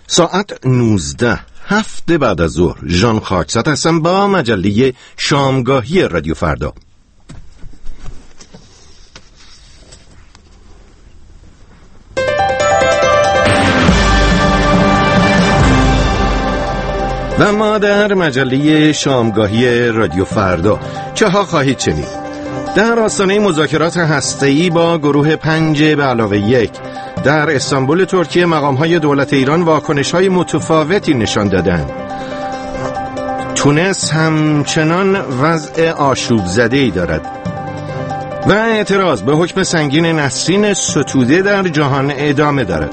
ساعت 19 هفت بعد از ظهر. ژان خاکزاد هستم با مجله شامگاهی رادیو فردا. و ما در مجله شامگاهی رادیو فردا چه ها خواهید شنید؟ در آستانه مذاکرات هسته‌ای با گروه 5+1 در استانبول ترکیه مقام‌های دولت ایران واکنش‌های متفاوتی نشان دادند. تونس همچنان وضع آشوب‌زده‌ای دارد و اعتراض به حکم سنگین نسرین ستوده در جهان ادامه دارد.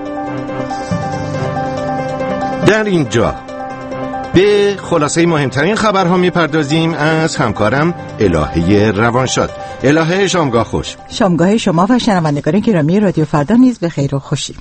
در اینجا به خلاصه مهمترین خبرها میپردازیم از همکارم الهه روانشاد. الهه، شامگاه خوش. شامگاه شما و شنوندگان گرامی رادیو فردا نیز به خیر و خوشی.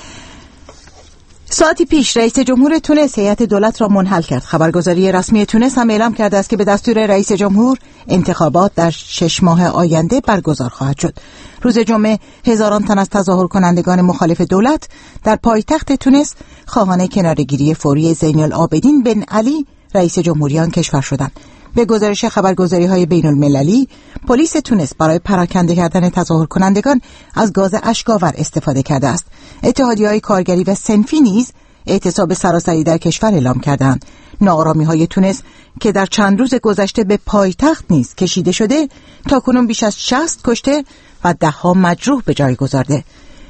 ساعتی پیش رئیس جمهور تونس هیئت دولت را منحل کرد. خبرگزاری رسمی تونس هم اعلام کرده است که به دستور رئیس جمهور انتخابات در 6 ماه آینده برگزار خواهد شد. روز جمعه هزاران تن از تظاهر کنندگان مخالف دولت در پایتخت تونس خواهان کناره‌گیری فوری زین العابدین بن علی رئیس جمهوری آن کشور شدند. به گزارش خبرگزاری‌های بین‌المللی، پلیس تونس برای پراکنده کردن تظاهر کنندگان از گاز اشک‌آور استفاده کرده است. اتحادیه‌های کارگری و صنفی نیز اعتصاب سراسری در کشور اعلام کردند. ناآرامی‌های تونس که در چند روز گذشته به پایتخت نیز کشیده شده، تاکنون بیش از 60 کشته و ده‌ها مجروح به جای گذارده.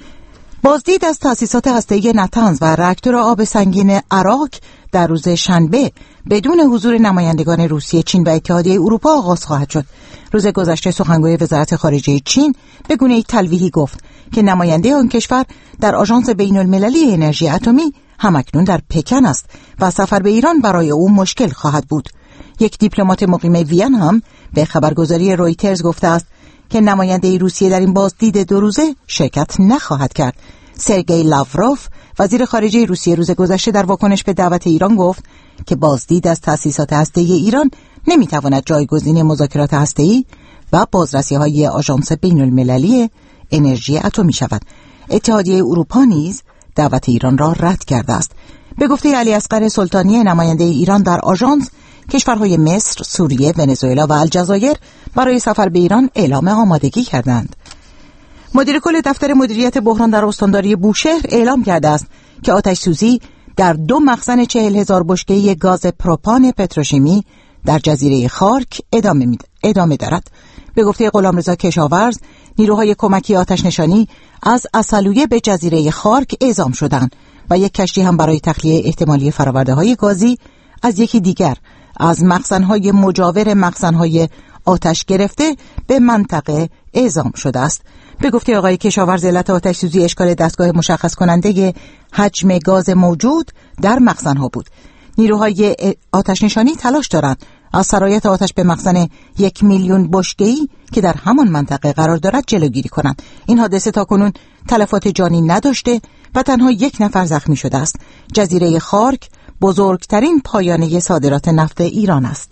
بازدید از تأسیسات هسته‌ای نتنز و راکتور آب سنگین عراق در روز شنبه بدون حضور نمایندگان روسیه، چین و اتحادیه اروپا آغاز خواهد شد. روز گذشته سخنگوی وزارت خارجه چین به گونه‌ای تلویحی گفت که نماینده آن کشور در آژانس بین‌المللی انرژی اتمی همکنون در پکن است و سفر به ایران برای او مشکل خواهد بود. یک دیپلمات مقیم وین هم به خبرگزاری رویترز گفته است که نماینده روسیه در این بازدید 2 روزه شرکت نخواهد کرد. سرگئی لاوروف وزیر خارجه روسیه روز گذشته در واکنش به دعوت ایران گفت که بازدید از تأسیسات هسته‌ای ایران نمیتواند جایگزین مذاکرات هسته‌ای و بازرسی‌های آژانس بین‌المللی انرژی اتمی شود. اتحادیه اروپا نیز دعوت ایران را رد کرده است. به گفته علی اصغر سلطانی نماینده ایران در آژانس، کشورهای مصر، سوریه، ونزوئلا و الجزایر برای سفر به ایران اعلام آمادگی کردند. مدیر کل دفتر مدیریت بحران در استانداری بوشهر اعلام کرده است که آتش سوزی در 2 مخزن 40,000 بشکه‌ای گاز پروپان پتروشیمی در جزیره خارک ادامه دارد. به گفته غلامرضا کشاورز، نیروهای کمکی آتش نشانی از عسلویه به جزیره خارک اعزام شدند و یک کشتی هم برای تخلیه احتمالی فرآورده‌های گازی از یکی دیگر از مخزن‌های مجاور مخزن‌های آتش گرفته به منطقه اعزام شده است. به گفته آقای کشاورز، علت آتش سوزی اشکال دستگاه مشخص کننده حجم گاز موجود در مخزن‌ها بود. نیروهای آتش نشانی تلاش دارند از سرایت آتش به مخزن 1,000,000 بشکه‌ای که در همان منطقه قرار دارد جلوگیری کنند. این حادثه تاکنون تلفات جانی نداشته و تنها 1 نفر زخمی شده است. جزیره خارک بزرگترین پایانه صادرات نفت ایران است.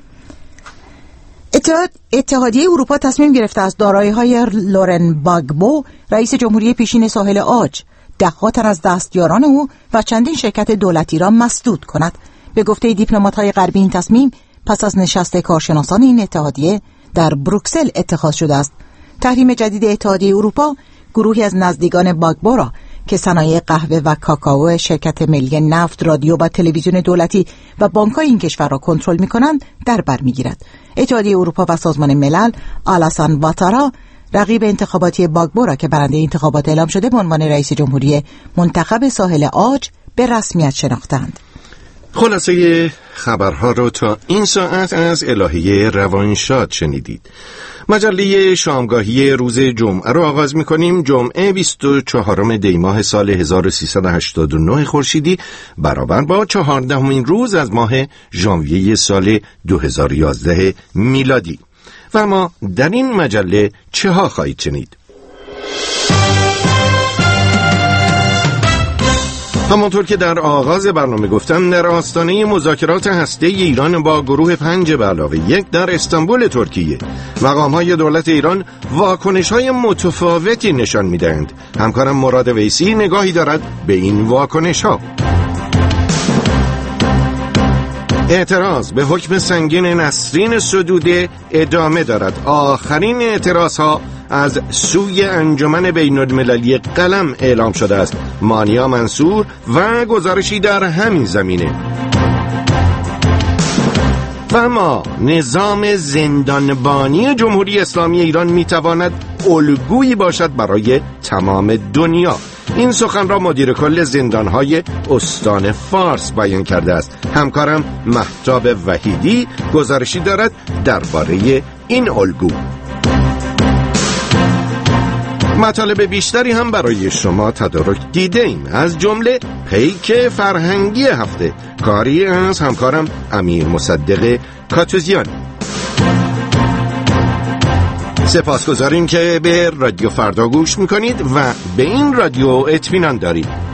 اتحادیه اروپا تصمیم گرفته است دارایی‌های لورن باگبو، رئیس جمهوری پیشین ساحل عاج، 10 تن از دستیاران او و چندین شرکت دولتی را مسدود کند. به گفته دیپلمات‌های غربی، این تصمیم پس از نشست کارشناسان این اتحادیه در بروکسل اتخاذ شده است. تحریم جدید اتحادیه اروپا گروهی از نزدیکان باگبو را که صنایع قهوه و کاکائو، شرکت ملی نفت، رادیو و تلویزیون دولتی و بانک‌های این کشور را کنترل می‌کنند در بر می‌گیرد. اتحادیه اروپا و سازمان ملل آلاسان واتارا رقیب انتخاباتی باگبو را که برنده انتخابات اعلام شده به عنوان رئیس جمهوری منتخب ساحل عاج به رسمیت شناختند. خلاصه خبرها رو تا این ساعت از الهه روانشاد شنیدید. مجله شامگاهی روز جمعه رو آغاز می‌کنیم. جمعه 24 دی ماه سال 1389 خورشیدی برابر با 14مین روز از ماه ژانویه سال 2011 میلادی. و ما در این مجله چه ها خواهید شنید؟ همانطور که در آغاز برنامه گفتم، در آستانه مذاکرات هسته ایران با گروه 5+1 در استانبول ترکیه، مقام‌های دولت ایران واکنش‌های متفاوتی نشان می‌دهند. همکارم مراد ویسی نگاهی دارد به این واکنش‌ها. اعتراض به حکم سنگین نسرین سدوده ادامه دارد. آخرین اعتراضها از سوی انجمن بین‌المللی قلم اعلام شده است. مانیا منصور و گزارشی در همین زمینه. و اما نظام زندانبانی جمهوری اسلامی ایران میتواند الگویی باشد برای تمام دنیا. این سخن را مدیر کل زندانهای استان فارس بیان کرده است. همکارم مهتاب وحیدی گزارشی دارد درباره این الگو. مطالب بیشتری هم برای شما تدارک دیده ایم، از جمله پیک فرهنگی هفته، کاری از همکارم امیر مصدق کاتوزیان. سپاسگزاریم که به رادیو فردا گوش میکنید و به این رادیو اطمینان دارید.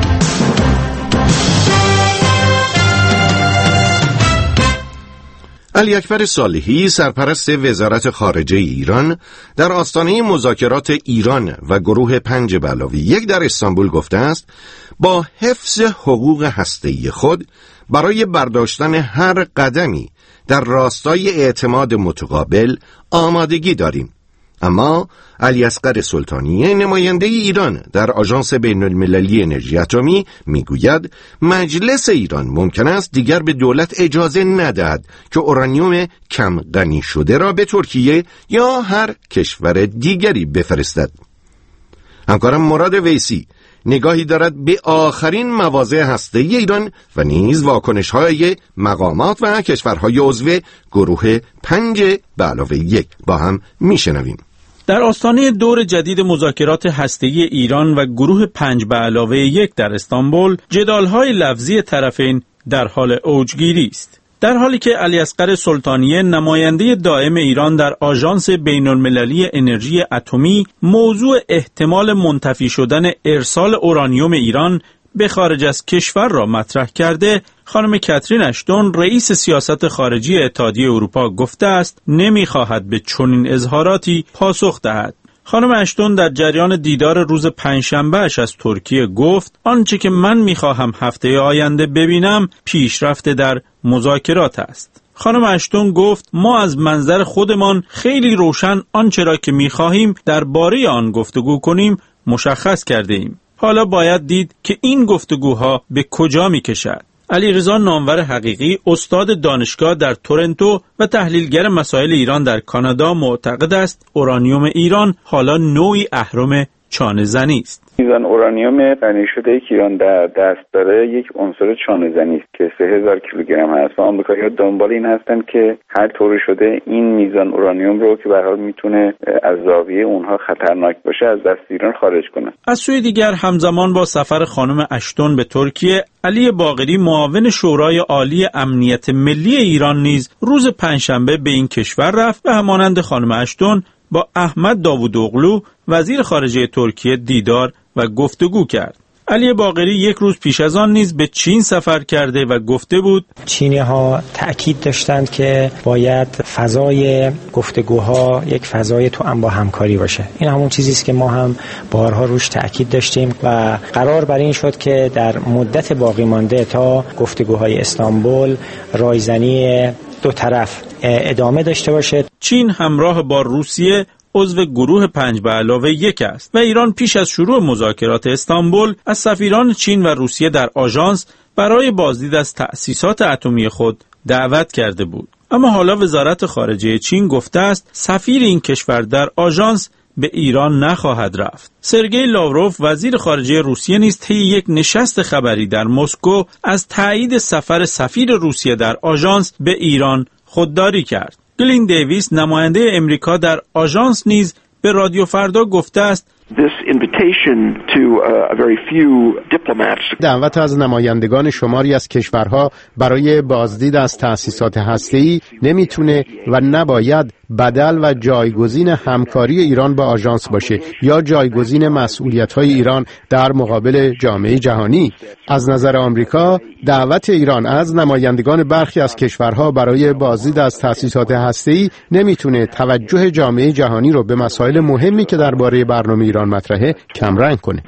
علی اکبر صالحی، سرپرست وزارت خارجه ایران، در آستانه مذاکرات ایران و گروه 5+1 در استانبول گفته است با حفظ حقوق هسته‌ای خود برای برداشتن هر قدمی در راستای اعتماد متقابل آمادگی داریم. اما علی اصغر سلطانی، نماینده ایران در آژانس بین‌المللی انرژی اتمی، میگوید مجلس ایران ممکن است دیگر به دولت اجازه ندهد که اورانیوم کم غنی شده را به ترکیه یا هر کشور دیگری بفرستد. همکارم مراد ویسی نگاهی دارد به آخرین مواضع هسته‌ای ایران و نیز واکنش‌های مقامات و کشورهای عضو گروه 5+1 با هم میشنویم. در آستانه دور جدید مذاکرات هسته‌ای ایران و گروه 5+1 در استانبول، جدال‌های لفظی طرفین در حال اوجگیری است. در حالی که علی اصغر سلطانی، نماینده دائم ایران در آژانس بین‌المللی انرژی اتمی، موضوع احتمال منتفی شدن ارسال اورانیوم ایران به خارج از کشور را مطرح کرده، خانم کاترین اشتون، رئیس سیاست خارجی اتحادیه اروپا، گفته است نمی‌خواهد به چنین اظهاراتی پاسخ دهد. خانم اشتون در جریان دیدار روز پنجشنبه اش از ترکیه گفت آنچه که من می‌خواهم هفته آینده ببینم پیشرفت در مذاکرات است. خانم اشتون گفت ما از منظر خودمان خیلی روشن آنچه را که می‌خواهیم درباره آن گفتگو کنیم مشخص کرده ایم. حالا باید دید که این گفتگوها به کجا می‌کشد. علیرضا نامور حقیقی، استاد دانشگاه در تورنتو و تحلیلگر مسائل ایران در کانادا، معتقد است اورانیوم ایران حالا نوعی اهرم چانه زنی است. میزان اورانیوم غنی شده که ایران در دست داره یک عنصر چانه زنی است که 3000 کیلوگرم هست و آمریکایی‌ها دنبال این هستن که هر طور شده این میزان اورانیوم رو که به هر حال میتونه از زاویه اونها خطرناک باشه از دست ایران خارج کنن. از سوی دیگر همزمان با سفر خانم اشتون به ترکیه، علی باقری، معاون شورای عالی امنیت ملی ایران، نیز روز پنجشنبه به این کشور رفت و همانند خانم اشتون با احمد داوودوغلو، وزیر خارجه ترکیه، دیدار و گفتگو کرد. علی باقری یک روز پیش از آن نیز به چین سفر کرده و گفته بود چینی‌ها تأکید داشتند که باید فضای گفتگوها یک فضای توأم با همکاری باشه. این همون چیزی است که ما هم بارها روش تأکید داشتیم و قرار بر این شد که در مدت باقی مانده تا گفتگوهای استانبول رایزنی دو طرف ادامه داشته باشه. چین همراه با روسیه عضو گروه 5+1 است و ایران پیش از شروع مذاکرات استانبول از سفیران چین و روسیه در آژانس برای بازدید از تأسیسات اتمی خود دعوت کرده بود. اما حالا وزارت خارجه چین گفته است سفیر این کشور در آژانس به ایران نخواهد رفت. سرگئی لاوروف، وزیر خارجه روسیه، نیز طی یک نشست خبری در مسکو از تایید سفر سفیر روسیه در آژانس به ایران خودداری کرد. گلین دیویس، نماینده امریکا در آژانس، نیز به رادیو فردا گفته است دعوت از نمایندگان شماری از کشورها برای بازدید از تأسیسات هسته‌ای نمیتونه و نباید بدل و جایگزین همکاری ایران با آژانس باشه یا جایگزین مسئولیت‌های ایران در مقابل جامعه جهانی. از نظر آمریکا، دعوت ایران از نمایندگان برخی از کشورها برای بازدید از تأسیسات هسته‌ای نمیتونه توجه جامعه جهانی رو به مسائل مهمی که درباره برنامه ایران مطرحه کمرنگ کنه.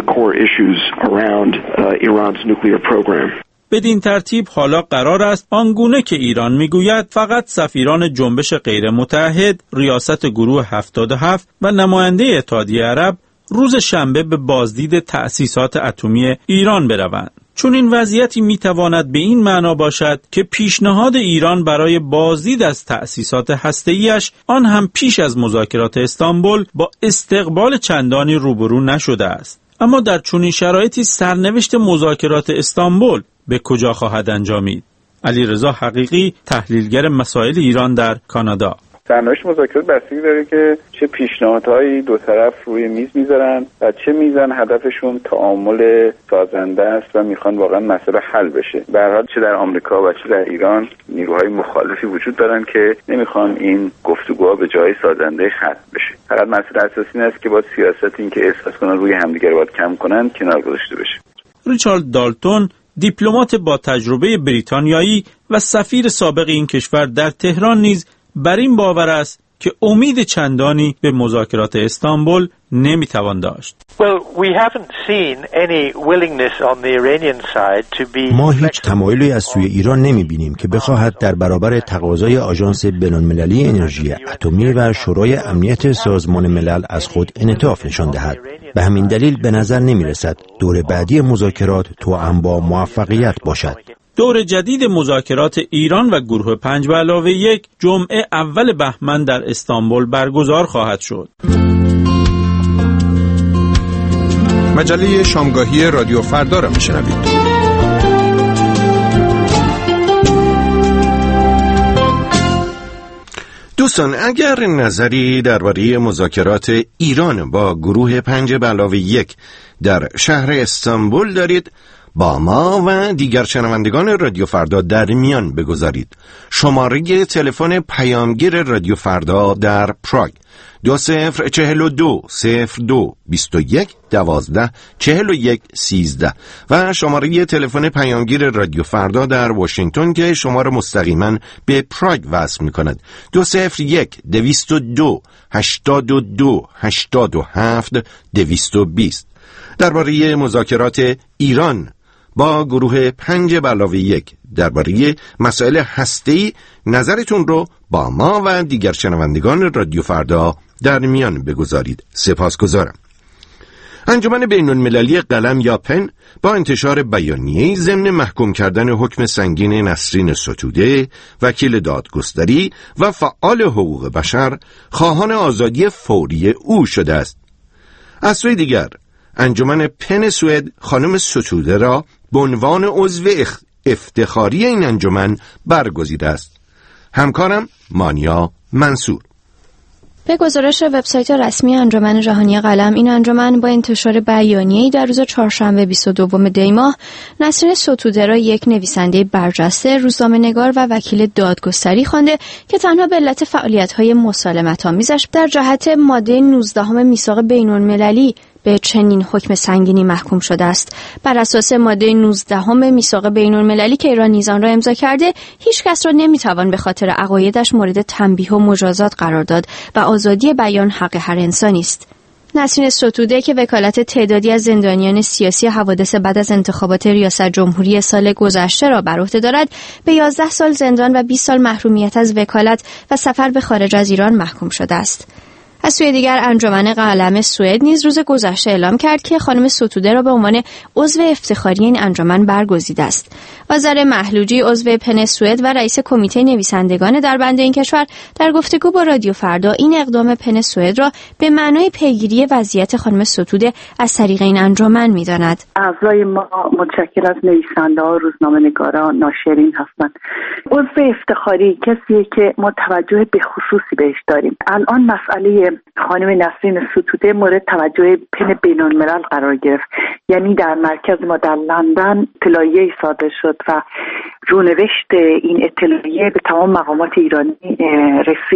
بدین ترتیب حالا قرار است آنگونه که ایران میگوید فقط سفیران جنبش غیر متحد، ریاست گروه 77 و نماینده اتحادیه عرب روز شنبه به بازدید تأسیسات اتمی ایران بروند. چون این وضعیتی میتواند به این معنا باشد که پیشنهاد ایران برای بازدید از تأسیسات هسته‌ایش آن هم پیش از مذاکرات استانبول با استقبال چندانی روبرو نشده است. اما در چنین شرایطی سرنوشت مذاکرات استانبول به کجا خواهد انجامید؟ علیرضا حقیقی، تحلیلگر مسائل ایران در کانادا: سرنوشت مذاکرات بستگی داره که چه پیشنهادهایی دو طرف روی میز میذارن و چه میزان هدفشون تعامل سازنده است و میخوان واقعا مسئله حل بشه. به هر حال چه در آمریکا و چه در ایران نیروهای مخالفی وجود دارن که نمیخوان این گفتگوها به جای سازنده ختم بشه. فقط مسئله اساسی این است که با سیاست این که احساس کنن روی همدیگه رو باید کم کنن کنار گذاشته بشه. ریچارد دالتون، دیپلمات با تجربه بریتانیایی و سفیر سابق این کشور در تهران نیز بر این باور است که امید چندانی به مذاکرات استانبول نمیتوان داشت. ما هیچ تمایلی از سوی ایران نمیبینیم که بخواهد در برابر تقاضای آژانس بین‌المللی انرژی اتمی و شورای امنیت سازمان ملل از خود انعطاف نشان دهد. به همین دلیل به نظر نمیرسد دور بعدی مذاکرات توأم با موفقیت باشد. دور جدید مذاکرات ایران و گروه 5+1 جمعه اول بهمن در استانبول برگزار خواهد شد. مجله شامگاهی رادیو فردا را میشنوید. دوستان، اگر نظری درباره مذاکرات ایران با گروه 5+1 در شهر استانبول دارید، با ما و دیگر شنوندگان رادیو فردا در میان بگذارید. شماره تلفن پیامگیر رادیو فردا در پراگ 2042-02-21-12-41-13 و شماره تلفن پیامگیر رادیو فردا در واشنگتن که شما را مستقیما به پراگ وصل می‌کند 201-222-82-87-220. درباره مذاکرات ایران با گروه 5+1 درباره مسائل هسته‌ای نظرتون رو با ما و دیگر شنوندگان رادیو فردا در میان بگذارید. سپاسگزارم. انجمن بین‌المللی قلم یا پن با انتشار بیانیه‌ای ضمن محکوم کردن حکم سنگین نسرین ستوده، وکیل دادگستری و فعال حقوق بشر، خواهان آزادی فوری او شده است. از سوی دیگر انجمن پن سوئد خانم ستوده را به عنوان عضو افتخاری این انجمن برگزیده است. همکارم مانیا منصور. به گزارش وبسایت رسمی انجمن جهانی قلم، این انجمن با انتشار بیانیه‌ای در روز چهارشنبه 22 دی ماه نسرین ستوده را یک نویسنده برجسته، روزنامه‌نگار و وکیل دادگستری خوانده که تنها به علت فعالیت‌های مسالمت‌آمیزش در جهت ماده 19 میثاق بین‌المللی به چنین حکم سنگینی محکوم شده است. بر اساس ماده 19 میثاق بین‌المللی که ایران نیز آن را امضا کرده، هیچ کس را نمیتوان به خاطر عقایدش مورد تنبیه و مجازات قرار داد و آزادی بیان حق هر انسانی است. نسرین ستوده که وکالت تعدادی از زندانیان سیاسی حوادث بعد از انتخابات ریاست جمهوری سال گذشته را بر عهده دارد، به 11 سال زندان و 20 سال محرومیت از وکالت و سفر به خارج از ایران محکوم شده است. از سوی دیگر انجمن قلم سوئد نیز روز گذشته اعلام کرد که خانم ستوده را به عنوان عضو افتخاری این انجمن برگزیده است. آذر محلوجی، عضو پن سوئد و رئیس کمیته نویسندگان دربند این کشور، در گفتگو با رادیو فردا این اقدام پن سوئد را به معنای پیگیری وضعیت خانم ستوده از طریق این انجمن می‌داند. اعضای ما متشکل از نویسنده‌ها، روزنامه‌نگاران، ناشرین هستند. عضو افتخاری کسیه که ما توجه به خصوصی بهش داریم. الان مسئله خانم نسرین ستوده مورد توجه پن بین‌الملل قرار گرفت. یعنی در مرکز ما در لندن اطلاعیه‌ای صادر شد و رونوشت این اطلاعیه به تمام مقامات ایرانی رسید.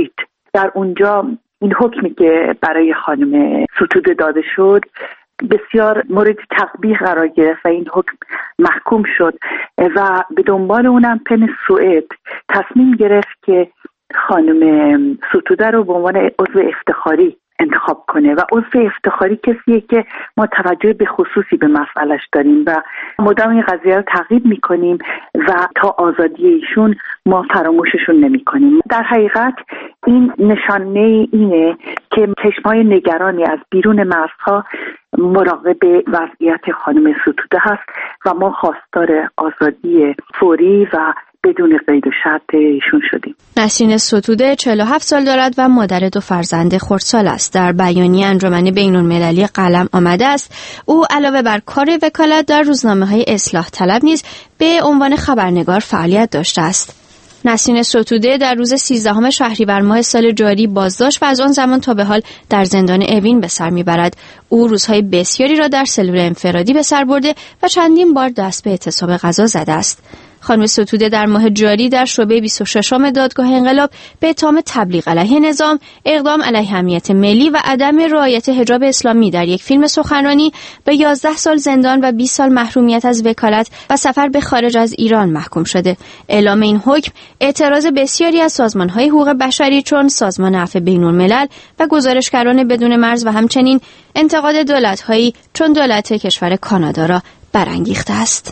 در اونجا این حکمی که برای خانم ستوده داده شد بسیار مورد تطبیق قرار گرفت و این حکم محکوم شد و به دنبال اونم پن سوئد تصمیم گرفت که خانم ستوده رو به عنوان عضو افتخاری انتخاب کنه و عضو افتخاری کسیه که ما توجه به خصوصی به مسئلهش داریم و مدام این قضیه رو تعقیب میکنیم و تا آزادی ایشون ما فراموششون نمیکنیم. در حقیقت این نشانه اینه که چشمای نگرانی از بیرون مرزها مراقب وضعیت خانم ستوده هست و ما خواستار آزادی فوری و بدون قید و شرط ایشون شدیم. نسرین ستوده 47 سال دارد و مادر 2 فرزند خردسال است. در بیانیه انجمن بین‌المللی قلم آمده است او علاوه بر کار وکالت در روزنامه‌های اصلاح طلب نیز به عنوان خبرنگار فعالیت داشته است. نسرین ستوده در روز 13 شهریور ماه سال جاری بازداشت و از آن زمان تا به حال در زندان اوین به سر میبرد. او روزهای بسیاری را در سلول انفرادی به سر برده و چندین بار دست به اعتصاب غذا زده است. خانم ستوده در ماه جاری در شعبه 26 دادگاه انقلاب به اتهام تبلیغ علیه نظام، اقدام علیه امنیت ملی و عدم رعایت حجاب اسلامی در یک فیلم سخنرانی به 11 سال زندان و 20 سال محرومیت از وکالت و سفر به خارج از ایران محکوم شده. اعلام این حکم اعتراض بسیاری از سازمان‌های حقوق بشری چون سازمان عفو بین‌الملل و گزارشگران بدون مرز و همچنین انتقاد دولت‌هایی چون دولت کشور کانادا را برانگیخته است.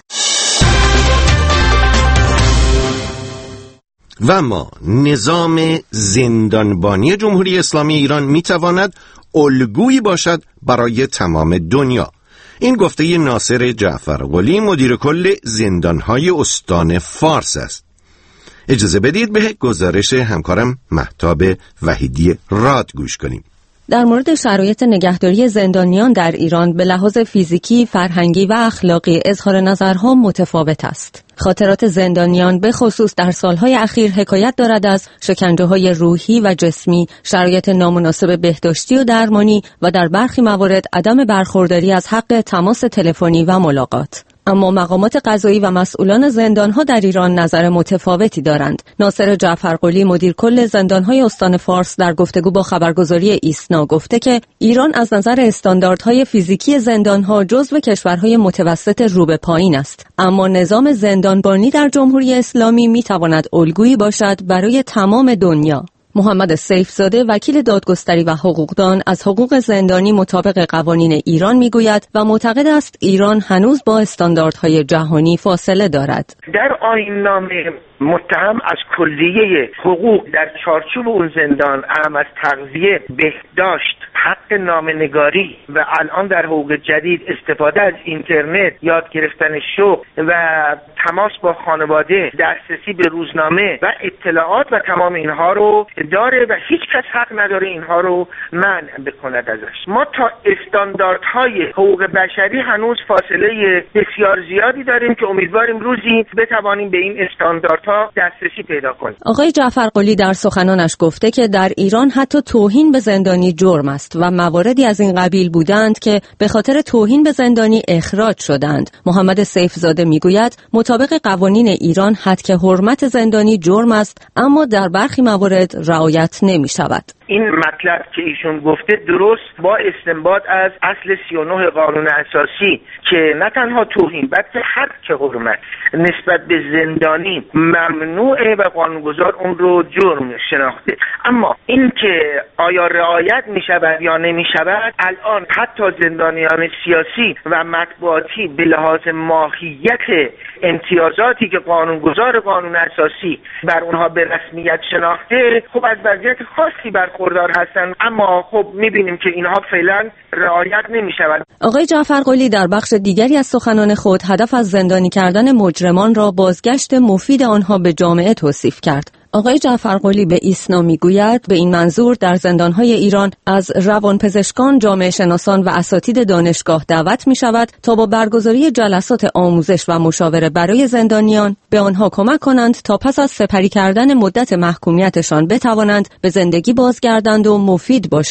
و اما نظام زندانبانی جمهوری اسلامی ایران میتواند الگویی باشد برای تمام دنیا. این گفته ناصر جعفرقلی مدیر کل زندانهای استان فارس است. اجازه بدید به گزارش همکارم مهتاب وحیدی راد گوش کنیم. در مورد شرایط نگهداری زندانیان در ایران به لحاظ فیزیکی، فرهنگی و اخلاقی اظهار نظرها متفاوت است. خاطرات زندانیان به خصوص در سالهای اخیر حکایت دارد از شکنجه‌های روحی و جسمی، شرایط نامناسب بهداشتی و درمانی و در برخی موارد عدم برخورداری از حق تماس تلفنی و ملاقات. اما مقامات قضایی و مسئولان زندانها در ایران نظر متفاوتی دارند. ناصر جعفرقلی مدیر کل زندانهای استان فارس در گفتگو با خبرگزاری ایسنا گفته که ایران از نظر استانداردهای فیزیکی زندانها جزو کشورهای متوسط رو به پایین است، اما نظام زندانبانی در جمهوری اسلامی میتواند الگویی باشد برای تمام دنیا. محمد سیفزاده وکیل دادگستری و حقوقدان از حقوق زندانی مطابق قوانین ایران میگوید و معتقد است ایران هنوز با استانداردهای جهانی فاصله دارد. در آیین‌نامه متهم از کلیه حقوق در چارچوب اون زندان اهم از تغذیه، بهداشت، حق نامه‌نگاری و الان در حقوق جدید استفاده از اینترنت، یاد گرفتن شغل و تماس با خانواده، دسترسی به روزنامه و اطلاعات و تمام اینها رو داره و هیچ کس حق نداره اینها رو منع بکند ازش. ما تا استانداردهای حقوق بشری هنوز فاصله بسیار زیادی داریم که امیدواریم روزی بتوانیم به این استانداردها دسترسی پیدا کنیم. آقای جعفرقلی در سخنانش گفته که در ایران حتی توهین به زندانی جرم است و مواردی از این قبیل بودند که به خاطر توهین به زندانی اخراج شدند. محمد سیفزاده میگوید مطابق قوانین ایران حد حرمت زندانی جرم است، اما در برخی موارد رعایت نمی شود. این مطلب که ایشون گفته درست با استنباط از اصل 39 قانون اساسی که نه تنها توهین بلکه حد حرمت نسبت به زندانی ممنوعه و قانونگذار اون رو جرم شناخته. اما این که آیا رعایت می شود یا نمی شود، الان حتی زندانیان سیاسی و مطبوعاتی به لحاظ ماهیت امتیازاتی که قانونگذار قانون اساسی بر اونها به رسمیت شناخته خب از وضعیت خاصی برخوردار هستند، اما خب میبینیم که اینها فعلا رعایت نمیشود. آقای جعفرقلی در بخش دیگری از سخنان خود هدف از زندانی کردن مجرمان را بازگشت مفید آنها به جامعه توصیف کرد. آقای جعفرقلی به ایسنا میگوید به این منظور در زندانهای ایران از روانپزشکان، جامعه شناسان و اساتید دانشگاه دعوت می شود تا با برگزاری جلسات آموزش و مشاوره برای زندانیان به آنها کمک کنند تا پس از سپری کردن مدت محکومیتشان بتوانند به زندگی بازگردند و مفید باشند.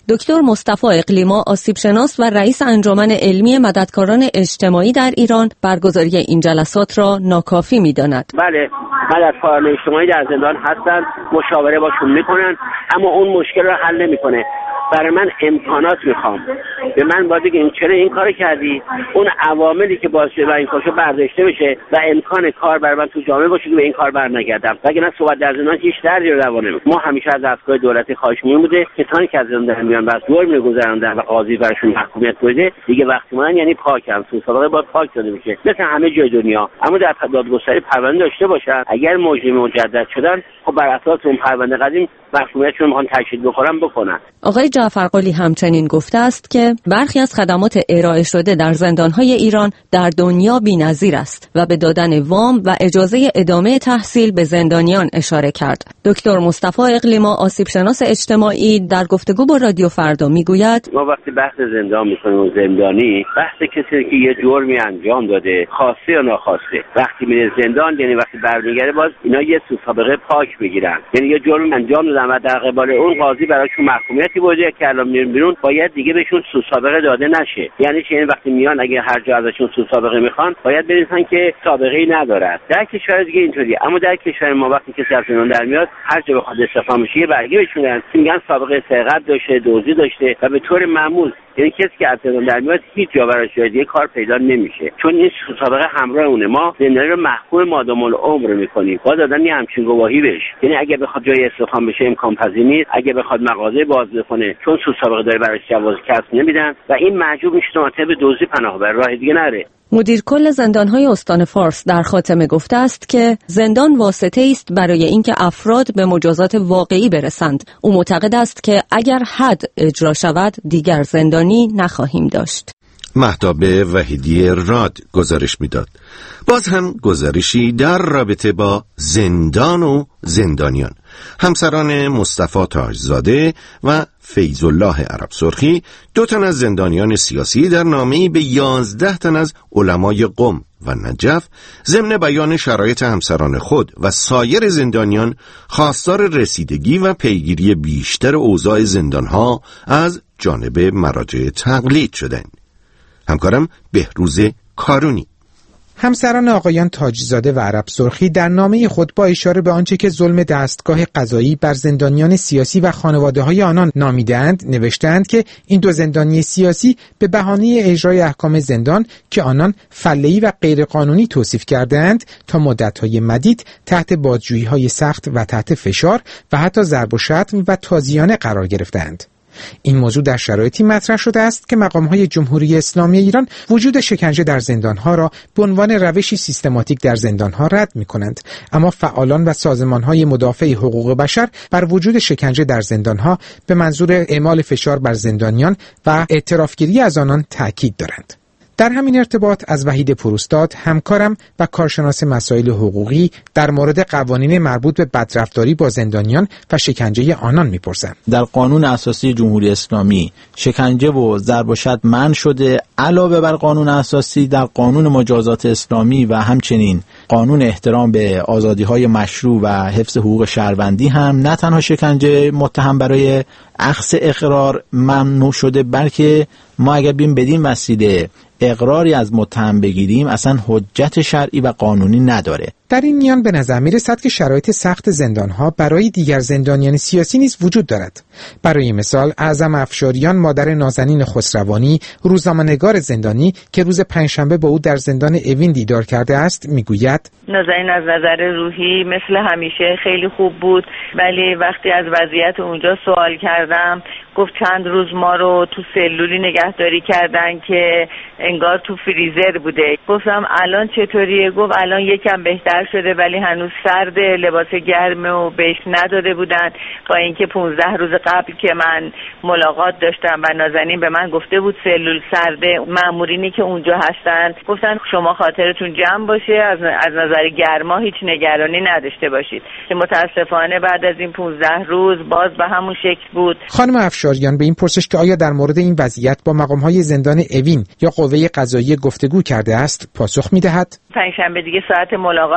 دکتر مصطفی اقلیما، آسیبشناس و رئیس انجمن علمی مددکاران اجتماعی در ایران، برگزاری این جلسات را ناکافی می‌داند. بله، مددکاران اجتماعی در زندان هستند، مشاوره باشون میکنن، اما اون مشکل رو حل نمیکنه. برای من امکانات میخوام. به من باید بگین چرا این کارو کردی، اون عواملی که باعث شده این کارو برداشته بشه و امکان کار برای من تو جامعه باشه که به این کار برنگردم. وگرنه صحبت در زندان هیچ دردی رو روا نمیکنه. ما همیشه از دستگاه دولتی خواهش می‌کنیم بوده کسانی که از زندان میان و دور میگذرندن و قاضی براشون محکومیت بده دیگه وقتی من یعنی پاکم، تو سابقه باید پاک شده بشه مثل همه جای دنیا. اما در دادگستری پرونده داشته باشن، اگر مجرم مجدد شدن خب بر اساس اون پرونده قدیم محکومیتشون میخوان تشدید بکنن. آقای جعفرقلی همچنین گفته است که برخی از خدمات ارائه شده در زندان‌های ایران در دنیا بی‌نظیر است و به دادن وام و اجازه ادامه تحصیل به زندانیان اشاره کرد. دکتر مصطفی اقلیما، آسیبشناس اجتماعی، در گفتگو با رادیو فردا میگوید ما وقتی بحث زندان میکنیم و زندانی بحث کسی که یه جرمی انجام داده خواسته یا ناخواسته وقتی میره زندان، یعنی وقتی برمیگره باز اینا یه سابقه پاک بگیرن، یعنی یه جرم انجام دادن و در قبال اون قاضی براشون محکومیتی بوده که الان میرن بیرون باید دیگه بهشون سابقه داده نشه. یعنی چه؟ وقتی میان اگه هر جا ازشون سابقه میخوان باید بنویسن که سابقه‌ای ندارد. در کشور دیگه اینطوریه، اما در کشور ما وقتی کسی از زندان در میاد هر جا بخواد استعفا بشه یه برگه بهش میدن میگن سابقه سرقت داشته، دزدی داشته و به طور معمول یعنی کسی که از زندان در میاد هیچ جا براش دیگه کار پیدا نمیشه، چون این سابقه همراه اونه. ما زندانی رو محکوم مادام العمر میکنیم، باید دادن یه همچین گواهی بهش. یعنی اگه بخواد جای استخوان بشه امکان پذیر نیست، اگه بخواد مغازه باز بکنه چون سابقه داره براش جواز کسب نمیدن و این معجوب میشه تو به دزدی پناه ببره، راه دیگه نره. مدیر کل زندان‌های استان فارس در خاتمه گفته است که زندان واسطه است برای اینکه افراد به مجازات واقعی برسند. او معتقد است که اگر حد اجرا شود دیگر زندانی نخواهیم داشت. مهتاب وحیدی راد گزارش میداد. باز هم گزارشی در رابطه با زندان و زندانیان. همسران مصطفی تاجزاده و فیض الله عرب سرخی، 2 تن از زندانیان سیاسی، در نامه‌ای به 11 تن از علمای قم و نجف ضمن بیان شرایط همسران خود و سایر زندانیان خواستار رسیدگی و پیگیری بیشتر اوضاع زندانها از جانب مراجع تقلید شدند. همکارم بهروز کارونی. همسران آقایان تاجزاده و عرب سرخی در نامه خود با اشاره به آنچه که ظلم دستگاه قضایی بر زندانیان سیاسی و خانواده‌های آنان نامیدند نوشتند که این 2 زندانی سیاسی به بهانه اجرای احکام زندان که آنان فله‌ای و غیرقانونی توصیف کردند تا مدت‌های مدید تحت بازجویی‌های سخت و تحت فشار و حتی ضرب و شتم و تازیانه قرار گرفتند. این موضوع در شرایطی مطرح شده است که مقام‌های جمهوری اسلامی ایران وجود شکنجه در زندان‌ها را به عنوان روشی سیستماتیک در زندان‌ها رد می‌کنند، اما فعالان و سازمان‌های مدافع حقوق بشر بر وجود شکنجه در زندان‌ها به منظور اعمال فشار بر زندانیان و اعترافگیری از آنان تأکید دارند. در همین ارتباط از وحید پروستاد، همکارم و کارشناس مسائل حقوقی، در مورد قوانین مربوط به بدرفتاری با زندانیان و شکنجه آنان میپرسم. در قانون اساسی جمهوری اسلامی شکنجه و ضرب و شتم منع شده. علاوه بر قانون اساسی در قانون مجازات اسلامی و همچنین قانون احترام به آزادی‌های مشروع و حفظ حقوق شهروندی هم نه تنها شکنجه متهم برای اخذ اقرار ممنوع شده، بلکه ما اگر بیم بدین وسیله اقراری از متهم بگیریم اصلا حجت شرعی و قانونی نداره. در این میان به نظر میرسد که شرایط سخت زندانها برای دیگر زندانیان سیاسی نیز وجود دارد. برای مثال اعظم افشاریان، مادر نازنین خسروانی، روزنامه‌نگار زندانی که روز پنجشنبه با او در زندان اوین دیدار کرده است، میگوید نازنین از نظر روحی مثل همیشه خیلی خوب بود، ولی وقتی از وضعیت اونجا سوال کردم گفت چند روز ما رو تو سلولی نگهداری کردن که انگار تو فریزر بوده. گفتم الان چطوریه؟ گفت الان یکم بهتر شده ولی هنوز سرده، لباس گرم و بهش نداده بودن. با اینکه 15 روز قبل که من ملاقات داشتم و نازنین به من گفته بود سلول سرده، مامورینی که اونجا هستن گفتن شما خاطرتون جمع باشه، از نظر گرما هیچ نگرانی نداشته باشید. متاسفانه بعد از این 15 روز باز به همون شکل بود. خانم افشاریان به این پرسش که آیا در مورد این وضعیت با مقام‌های زندان اوین یا قوه قضاییه گفتگو کرده است، پاسخ می‌دهد: پنجشنبه دیگه ساعت ملاقات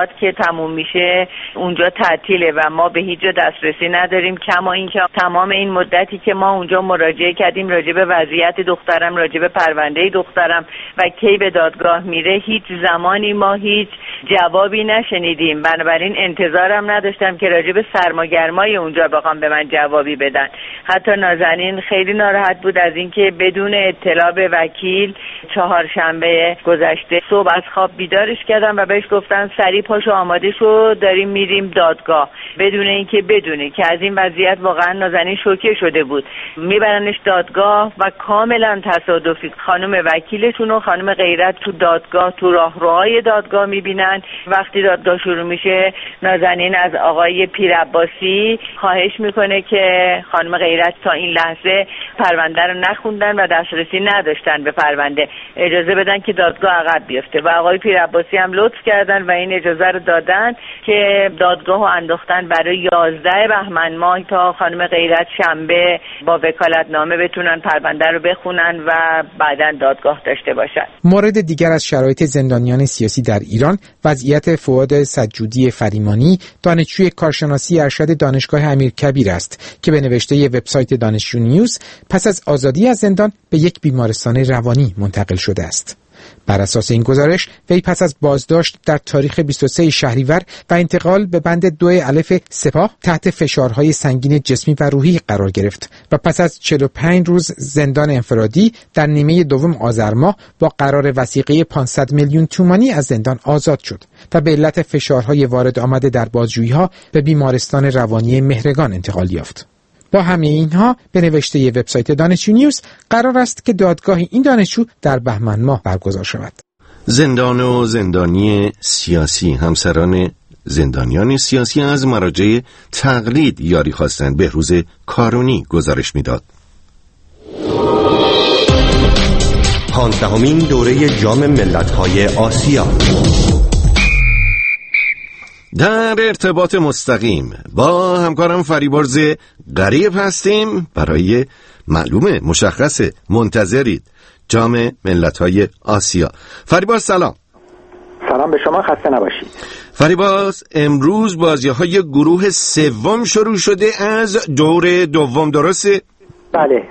که تموم میشه اونجا تعطیله و ما به هیچ جا دسترسی نداریم، کما اینکه تمام این مدتی که ما اونجا مراجعه کردیم راجع به وضعیت دخترم، راجع به پرونده دخترم و کی به دادگاه میره، هیچ زمانی ما هیچ جوابی نشنیدیم. بنابراین انتظارم نداشتم که راجع به سرماگرمای اونجا بخوام به من جوابی بدن. حتی نازنین خیلی ناراحت بود از اینکه بدون اطلاع به وکیل چهارشنبه گذشته صبح از خواب بیدارش کردم و بهش گفتن سریع پاشو آماده شو داریم میریم دادگاه، بدون اینکه بدونه که از این وضعیت واقعا نازنین شوکه شده بود. میبرنش دادگاه و کاملا تصادفی خانم وکیلشون و خانم غیرت تو دادگاه تو راهروهای دادگاه میبینن. وقتی دادگاه شروع میشه نازنین از آقای پیرعباسی خواهش میکنه که خانم غیرت تا این لحظه پرونده رو نخوندن و دسترسی نداشتن به پرونده، اجازه بدن که دادگاه عقب بیفته و آقای پیرعباسی هم لطف کردن و این اجازه رو دادن که دادگاه رو انداختن برای 11 بهمن ماه تا خانم غیرت شنبه با وکالتنامه بتونن پرونده رو بخونن و بعداً دادگاه داشته باشن. مورد دیگر از شرایط زندانیان سیاسی در ایران وضعیت فؤاد سجودی فریمانی، دانشجوی کارشناسی ارشد دانشگاه امیرکبیر است که به نوشته وبسایت دانشجو نیوز پس از آزادی از زندان به یک بیمارستان روانی منتقل شده است. بر اساس این گزارش وی پس از بازداشت در تاریخ 23 شهریور و انتقال به بند 2 الف سپاه تحت فشارهای سنگین جسمی و روحی قرار گرفت و پس از 45 روز زندان انفرادی در نیمه دوم آذر ماه با قرار وثیقه 500 میلیون تومانی از زندان آزاد شد و به علت فشارهای وارد آمده در بازجویی‌ها به بیمارستان روانی مهرگان انتقال یافت. با همه اینها به نوشته وبسایت دانشجو نیوز قرار است که دادگاه این دانشجو در بهمن ماه برگزار شود. زندان و زندانی سیاسی، همسران زندانیان سیاسی از مراجع تقلید یاری خواستند. بهروز کارونی گزارش میداد. 15مین دوره جام ملت‌های آسیا. در ارتباط مستقیم با همکارم فریبرز غریب هستیم. برای معلومه مشخصه منتظرید جام ملت‌های آسیا. فریبرز سلام. سلام به شما، خسته نباشید. فریبرز امروز بازی‌های گروه سوم شروع شده از دور دوم، درسته؟ بله.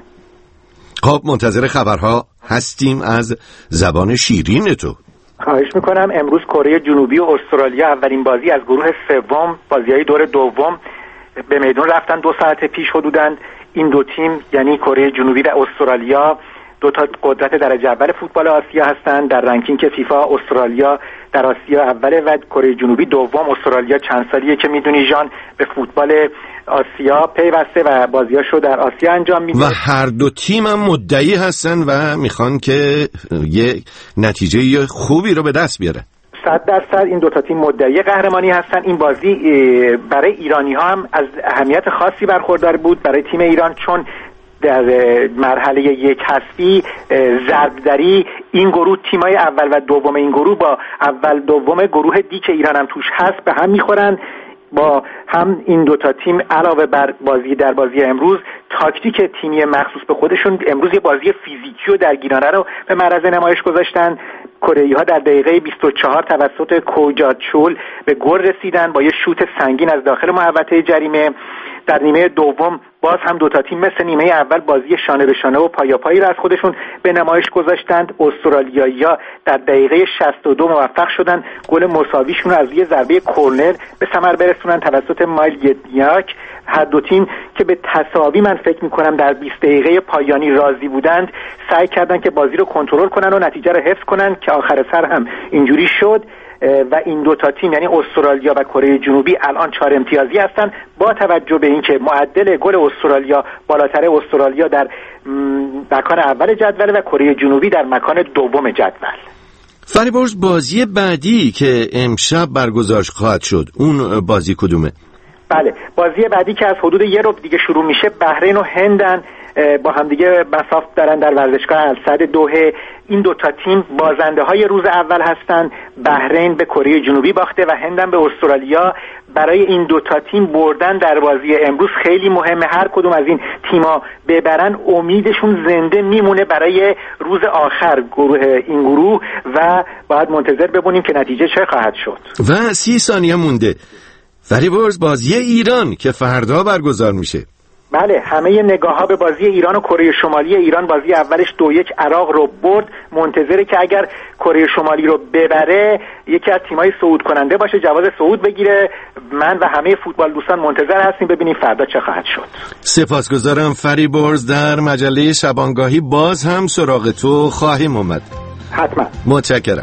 خب منتظر خبرها هستیم از زبان شیرین تو. خواهش میکنم. امروز کره جنوبی و استرالیا اولین بازی از گروه سوم، بازی‌های دور دوم به میدان رفتن. 2 ساعت پیش حدوداً این دو تیم یعنی کره جنوبی و استرالیا دو تا قدرت درجه اول فوتبال آسیا هستند. در رنکینگ فیفا استرالیا در آسیا اوله و کره جنوبی دوم. استرالیا چند سالیه که میدونی جان به فوتبال آسیا پیوسته و بازیاشو در آسیا انجام میده و هر دو تیم هم مدعی هستن و میخوان که یه نتیجه خوبی رو به دست بیاره. 100% این دو تا تیم مدعی قهرمانی هستن. این بازی برای ایرانی ها هم از اهمیت خاصی برخوردار بود برای تیم ایران، چون در مرحله یک حذفی ضربدری این گروه تیمای اول و دوم این گروه با اول دوم گروه دی که ایران هم توش هست به هم میخورن. با هم این دوتا تیم علاوه بر بازی در بازی امروز تاکتیک تیمی مخصوص به خودشون امروز یه بازی فیزیکی و درگیرانه رو به معرض نمایش گذاشتن. کره‌ای‌ها در دقیقه 24 توسط کوجاچول به گل رسیدن با یه شوت سنگین از داخل محوطه جریمه. در نیمه دوم باز هم دوتا تیم مثل نیمه اول بازی شانه به شانه و پایاپایی را از خودشون به نمایش گذاشتند. استرالیایی‌ها در دقیقه 62 موفق شدن گل مساویشون از یه ضربه کرنر به ثمر برسونن توسط مایل یدنیاک. هر دو تیم که به تساوی من فکر می‌کنم در 20 دقیقه پایانی راضی بودند، سعی کردند که بازی رو کنترل کنن و نتیجه رو حفظ کنن که آخر سر هم اینجوری شد و این دو تا تیم یعنی استرالیا و کره جنوبی الان 4 امتیازی هستن. با توجه به اینکه معدل گل استرالیا بالاتر، استرالیا در مکان اول جدول و کره جنوبی در مکان دوم جدول. فریبرز بازی بعدی که امشب برگزار خواهد شد اون بازی کدومه؟ بله، بازی بعدی که از حدود یه ربع دیگه شروع میشه، بحرین و هندن با همدیگه مساف دارن در ورزشگاه الصد دوحه. این دوتا تیم بازنده های روز اول هستن بحرین به کره جنوبی باخته و هند به استرالیا. برای این دوتا تیم بردن در بازی امروز خیلی مهمه. هر کدوم از این تیما ببرن امیدشون زنده میمونه برای روز آخر این گروه و باید منتظر ببینیم که نتیجه چه خواهد شد. و 30 ثانیه مونده. فریبرز بازی ایران که فردا برگزار میشه. بله، همه نگاه ها به بازی ایران و کره شمالی. ایران بازی اولش 2-1 عراق رو برد، منتظره که اگر کره شمالی رو ببره یکی از تیمای صعود کننده باشه، جواز صعود بگیره. من و همه فوتبال دوستان منتظر هستیم ببینیم فردا چه خواهد شد. سپاسگزارم فریبرز. در مجله شبانگاهی باز هم سراغ تو خواهیم اومد. حتما. متشکرم.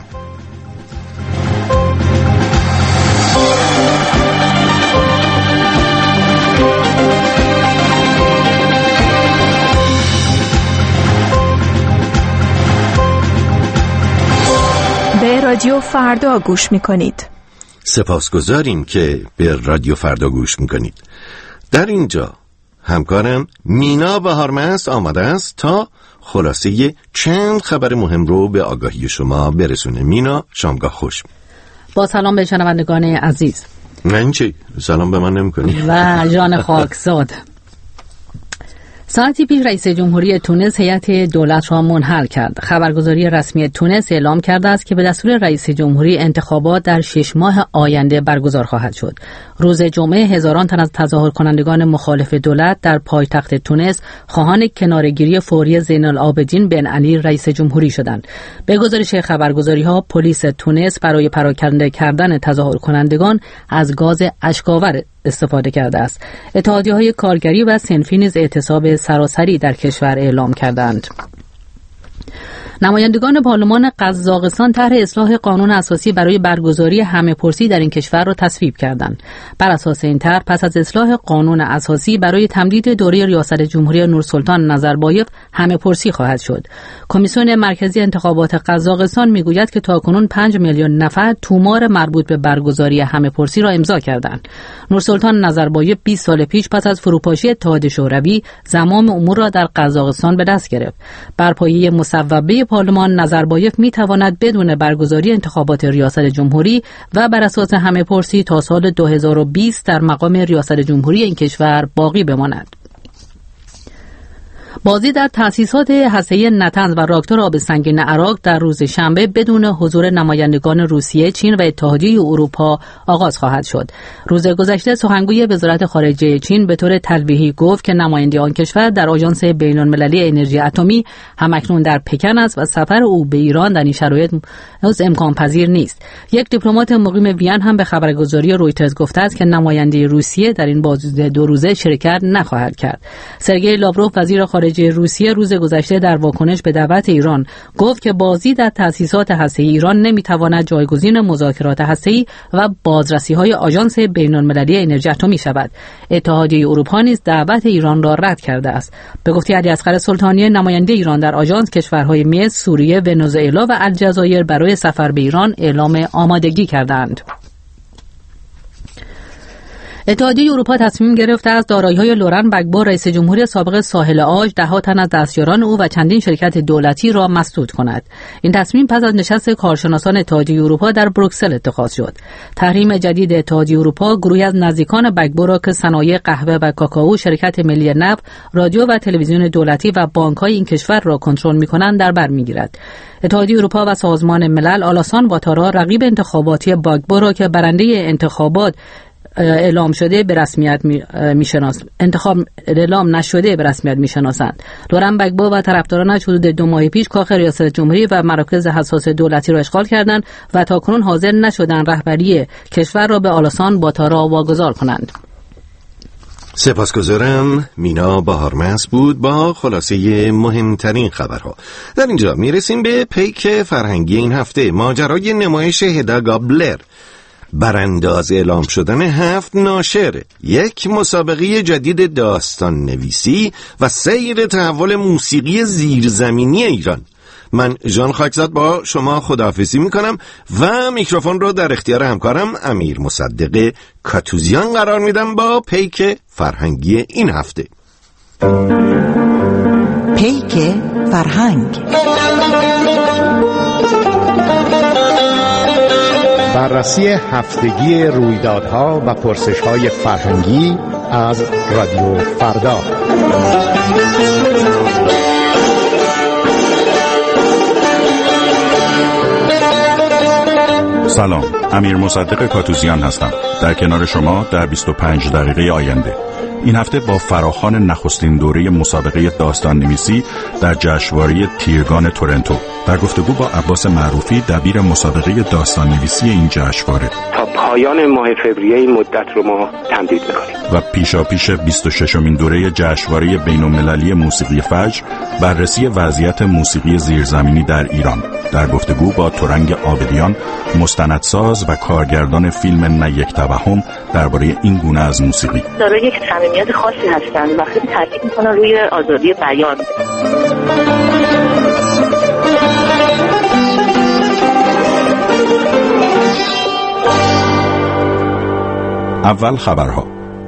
به رادیو فردا گوش میکنید. سپاسگزاریم که به رادیو فردا گوش میکنید. در اینجا همکارم مینا بهارمست آماده است تا خلاصه چند خبر مهم رو به آگاهی شما برسونه. مینا، شامگاه خوش. با سلام به شنوندگان عزیز. من چی؟ سلام به من نمی‌کنی؟ و جان خاکزاد. ساعتی پیش رئیس جمهوری تونس هیئت دولت را منحل کرد. خبرگزاری رسمی تونس اعلام کرده است که به دستور رئیس جمهوری انتخابات در 6 ماه آینده برگزار خواهد شد. روز جمعه هزاران تن از تظاهر کنندگان مخالف دولت در پایتخت تونس خواهان کناره‌گیری فوری زین العابدین بن علی رئیس جمهوری شدند. به گزارش خبرگزاری‌ها پلیس تونس برای پراکنده کردن تظاهر کنندگان از گاز اشک‌آور استفاده کرده است. اتحادیه‌های کارگری و صنفی نیز اعتصاب سراسری در کشور اعلام کردند. نمایندگان پارلمان قزاقستان طرح اصلاح قانون اساسی برای برگزاری همه‌پرسی در این کشور را تصویب کردند. بر اساس این طرح پس از اصلاح قانون اساسی برای تمدید دوره ریاست جمهوری نورسلطان نظربایف همه‌پرسی خواهد شد. کمیسیون مرکزی انتخابات قزاقستان میگوید که تاکنون 5 میلیون نفر تومار مربوط به برگزاری همه‌پرسی را امضا کردند. نورسلطان نظربایف 20 سال پیش پس از فروپاشی اتحاد شوروی زمام امور را در قزاقستان به دست گرفت. بر پایه مصوبه پارلمان نظربایف میتواند بدون برگزاری انتخابات ریاست جمهوری و بر اساس همه‌پرسی تا سال 2020 در مقام ریاست جمهوری این کشور باقی بماند. بازی در تأسیسات هسته‌ای نتنز و راکتور آب سنگین عراق در روز شنبه بدون حضور نمایندگان روسیه، چین و اتحادیه اروپا آغاز خواهد شد. روز گذشته سخنگوی وزارت خارجه چین به طور تلویحی گفت که نماینده آن کشور در آژانس بین‌المللی انرژی اتمی همکنون در پکن است و سفر او به ایران در این شرایط امکان پذیر نیست. یک دیپلمات مقیم وین هم به خبرگزاری رویترز گفته است که نماینده روسیه در این بازی 2 روزه شرکت نخواهد کرد. سرگئی لاوروف وزیر خارجه روسیه روز گذشته در واکنش به دعوت ایران گفت که بازی در تأسیسات هسته‌ای ایران نمیتواند جایگزین مذاکرات هسته‌ای و بازرسی‌های آژانس بین‌المللی انرژی اتمی شود. اتحادیه اروپا نیز دعوت ایران را رد کرده است. به گفته علیاصغر سلطانی، نماینده ایران در آژانس، کشورهای مصر، سوریه، ونزوئلا و الجزایر برای سفر به ایران اعلام آمادگی کردند. اتحادیه اروپا تصمیم گرفته از دارایی‌های لورن بگبو، رئیس جمهوری سابق ساحل عاج، 10 تن از دستیاران او و چندین شرکت دولتی را مسدود کند. این تصمیم پس از نشست کارشناسان اتحادیه اروپا در بروکسل اتخاذ شد. تحریم جدید اتحادیه اروپا گروهی از نزدیکان بگبو را که صنایع قهوه و کاکائو، شرکت ملی نفت، رادیو و تلویزیون دولتی و بانک‌های این کشور را کنترل می‌کنند در بر می‌گیرد. اتحادیه اروپا و سازمان ملل آلاسان واتارا، رقیب انتخاباتی بگبو را که برنده انتخابات اعلام نشده به رسمیت میشناسند. لورن بگبو و طرفدارانش حدود 2 ماه پیش کاخ ریاست جمهوری و مراکز حساس دولتی را اشغال کردند و تاکنون حاضر نشدند رهبری کشور را به آلاسان واتارا واگذار کنند. سپاسگزارم. مینا بهارمست بود با خلاصه مهمترین خبرها. در اینجا میرسیم به پیک فرهنگی این هفته. ماجرای نمایش هدا گابلر، برانداز اعلام شدن 7 ناشر، یک مسابقه جدید داستان نویسی و سیر تحول موسیقی زیرزمینی ایران. من ژان خاکزاد با شما خداحافظی میکنم و میکروفون رو در اختیار همکارم امیر مصدق کاتوزیان قرار میدم با پیک فرهنگی این هفته. پیک فرهنگ. بررسی هفتگی رویدادها و پرسش‌های فرهنگی از رادیو فردا. سلام، امیر مصدق کاتوزیان هستم. در کنار شما در 25 دقیقه آینده. این هفته با فراخوان نخستین دوره مسابقه داستان نویسی در جشنواره تیرگان تورنتو در گفتگو با عباس معروفی، دبیر مسابقه داستان نویسی این جشنواره. تا پایان ماه فوریه این مدت رو ما تمدید می‌کنیم. و پیشاپیش 26مین دوره جشنواره بین‌المللی موسیقی فجر، بررسی وضعیت موسیقی زیرزمینی در ایران در گفتگو با ترنگ عابدیان، مستندساز و کارگردان فیلم نه یک توهم درباره این گونه از موسیقی. داره یک صمیمیت خاصی هستن و خیلی تاکید می‌کنن روی آزادی بیان. اول خبرها.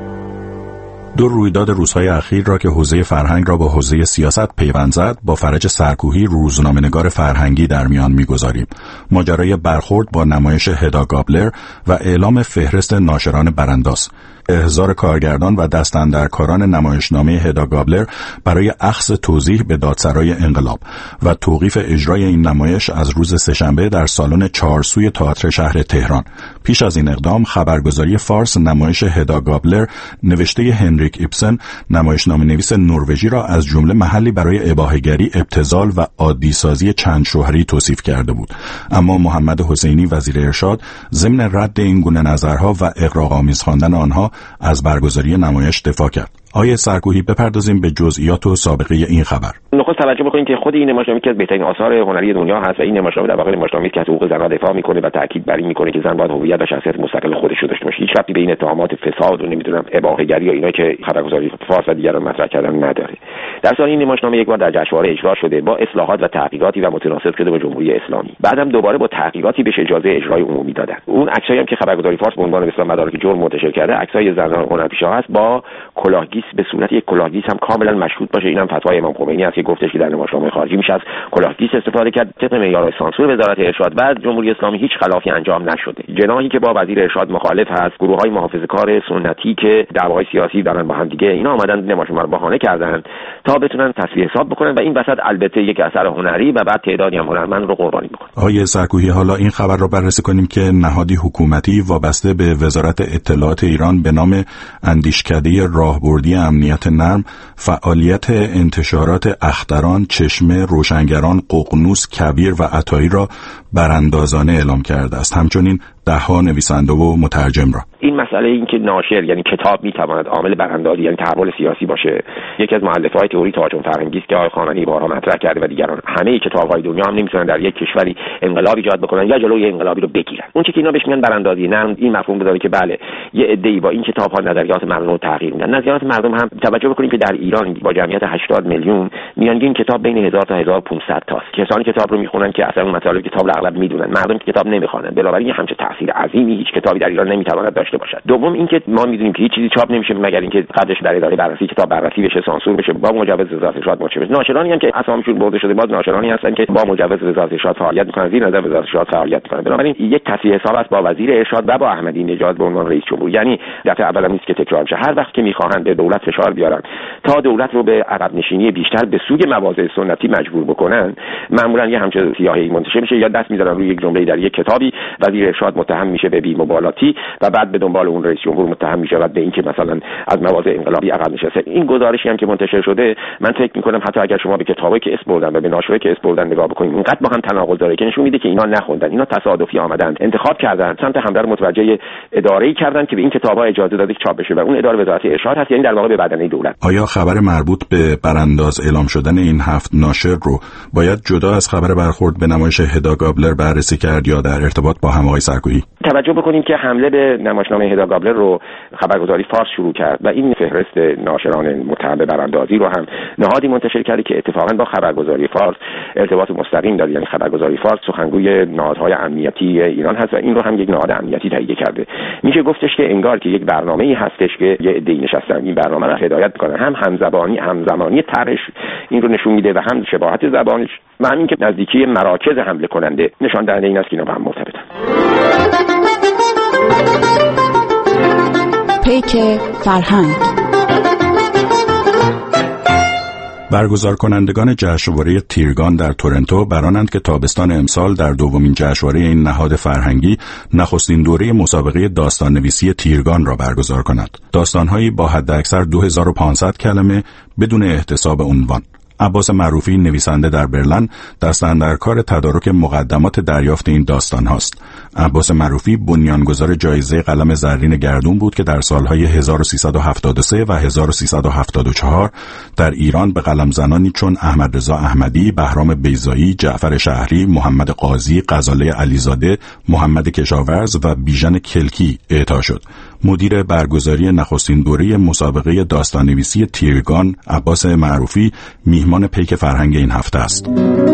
دو رویداد روزهای اخیر را که حوزه فرهنگ را با حوزه سیاست پیوند زد، با فرج سرکوهی روزنامه‌نگار فرهنگی در میان می‌گذاریم. ماجرای برخورد با نمایش هدا گابلر و اعلام فهرست ناشران برانداز، احضار کارگردان و دستاندرکاران نمایشنامه هدا گابلر برای اخذ توضیح به دادسرای انقلاب و توقیف اجرای این نمایش از روز سه‌شنبه در سالن چهارسوی تئاتر شهر تهران. پیش از این اقدام، خبرگزاری فارس نمایش هدا گابلر نوشته هنریک ایبسن، نمایشنامه‌نویس نروژی را از جمله محلی برای اباحه‌گری، ابتذال و عادی‌سازی چند شوهری توصیف کرده بود. اما محمد حسینی وزیر ارشاد ضمن رد این گونه نظرها و اغراق‌آمیز خواندن آنها از برگزاری نمایش دفاع کرد. آیه سرکوهی، بپردازیم به جزئیات و سابقه این خبر. نخست توجه بکنید که خود این نمایشنامه که از بهترین آثار هنری دنیا هست و این نمایشنامه در واقع نمایشنامه‌ای که از حقوق زنان دفاع میکنه و تاکید بر این میکنه که زن باید هویت و شخصیت مستقل خودش رو داشته باشه. هیچ ربطی به این اتهامات فساد و نمیدونم اباحه‌گری یا اینا که خبرگزاری فارس و دیگران مطرح کردن نداره. در صورت این نمایشنامه یک بار در جشنواره اجرا شده با اصلاحات و تحقیقاتی و متناسب شده با جمهوری اسلامی. بعدم دوباره با تحقیقاتی بهش اجازه اجرای عمومی دادن. اون عکسایی هم که خبرگزاری فارس به عنوان مثلا مدارک جرم منتشر کرده، عکسای زنان هنرپیشه هست با کلاهگیس به صورت یک کلاهگیس هم کاملا مشروط باشه. اینم فتوای امام خمینی است که گفتش که در نمایشنامه خارجی میشه از کلاهگیس استفاده کرد طبق معیار سانسور وزارت ارشاد. بعد جمهوری اسلامی هیچ خلافی انجام نشده. جناحی که با وزیر ارشاد مخالف هست، گروه‌های محافظه‌کار سنتی که دعوای سیاسی دارن با هم دیگه، اینا اومدن نمایشنامه رو بهانه کردن تا بتونن تصفیه حساب بکنن و این وسط البته یک اثر هنری و بعد تعدادی هم هنرمند رو قربانی بکنن. آقای سرکوهی، حالا این خبر رو بررسی کنیم که نهادی حکومتی وابسته به وزارت اطلاعات ایران به نام اندیشکده راهبردی امنیت نرم فعالیت انتشارات اختران، چشمه، روشنگران، ققنوس، کبیر و عطایی را براندازانه اعلام کرده است. همچنین ده‌ها نویسنده و مترجم را. این مسئله این که ناشر یعنی کتاب میتواند عامل براندازی یعنی تحول سیاسی باشه، یکی از مؤلفه‌های تئوری تهاجم فرهنگی است که آقای خانانی بارها مطرح کرده و دیگران. همه کتاب‌های دنیا هم نمیتونن در یک کشوری انقلاب ایجاد بکنن یا جلوی انقلابی رو بگیرن. اون چیزی که اینا بهش میگن براندازی نرم این مفهوم داره که بله یه عده‌ای با این کتاب‌ها نظریات مردم رو تغییر میدن. نظریات مردم هم توجه بکنید که در ایران با جمعیت 80 میلیون میانگین کتاب بین 1000 تا 1500 تاست. کسانی کتاب رو میخونن که اصلا اون مطالب کتاب اغلب میدونن، مردم کتاب نمیخوانن. بنابراین همچین تاثیر عظیمی هیچ کتابی در ایران نمیتواند داشته باشد. دوم اینکه ما میدونیم که هیچ چیزی چاپ نمیشه مگر اینکه قدش در اداره بررسی کتاب بررسی بشه، سانسور بشه، با مجوز وزارت ارشاد منتشر بشه. ناشرانی هم که اسامشون برده شده باز ناشرانی هستن که با مجوز وزارت ارشاد فعالیت میکنن، زیر نظر وزارت ارشاد فعالیت میکنن. بنابراین یک تصحیح حساب است با وزیر ارشاد و با احمدی نژاد به عنوان رئیس جمهور. یعنی دفعه اول نیست که تکرار میشه. هر وقت که میخواهند به دولت فشار بیارن تا دولت رو به عقب نشینی بیشتر به سوی مواضع سنتی مجبور بکنن، معمولا یه همچین سیاهی منتشر میشه یا دست میذارن روی یک جمله در یک کتابی، وزیر ارشاد متهم میشه به بی‌مبالاتی و بعد به دنبال اون رئیس جمهور متهم میشه و به اینکه مثلا از مواضع انقلابی عقب نشسته. این گزارشی هم که منتشر شده، من فکر میکنم حتی اگر شما به کتابی که اسم بردن و به ناشرایی که اسم بردن نگاه بکنید، اینقدر با هم تناقض داره که نشون میده که اینا نخوندن، اینا تصادفی آمدن، انتخاب کردن، سمت همدر متوجه اداره‌ای کردن که به این کتاب‌ها اجازه داده که چاپ بشه و اون اداره وزارت ارشاد هست، یعنی در واقع به بدنه دولت. آیا خبر مربوط به برانداز اعلام شدن این 7 ناشر رو باید جدا از خبر برخورد به نمایش هدا گابلر بررسی کرد یا در ارتباط با هم آقای سرکوهی؟ توجه بکنید که حمله به نمایشنامه هدا گابلر رو خبرگزاری فارس شروع کرد و این فهرست ناشران متهم به براندازی رو هم نهادی منتشر کرده که اتفاقا با خبرگزاری فارس ارتباط مستقیم داره. یعنی خبرگزاری فارس سخنگوی نهادهای امنیتی ایران هست و این رو هم یک نهاد امنیتی تهیه کرده. میشه گفتش که انگار که یک برنامه‌ای هستش که یه عده‌ای نشستن این برنامه رو هدایت می‌کنن، هم همزمانی طرحش این رو نشون میده و هم شباهت زبانش و همین که نزدیکی مراکز حمله کننده نشان دهنده این است که اینا با هم مرتبطن. نوک فرهنگ. برگزار کنندگان جشنواره تیرگان در تورنتو برانند که تابستان امسال در دومین جشنواره این نهاد فرهنگی نخستین دوره مسابقه داستان نویسی تیرگان را برگزار کند. داستان‌هایی با حداکثر 2500 کلمه بدون احتساب عنوان. عباس معروفی نویسنده در برلن دست اندر کار تدارک مقدمات دریافت این داستان هاست. عباس معروفی بنیانگذار جایزه قلم زرین گردون بود که در سالهای 1373 و 1374 در ایران به قلم زنانی چون احمد رضا احمدی، بهرام بیضایی، جعفر شهری، محمد قاضی، غزاله علیزاده، محمد کشاورز و بیژن کلکی اعطا شد. مدیر برگزاری نخستین دوره مسابقه داستان‌نویسی تیرگان عباس معروفی میهمان پیک فرهنگ این هفته است.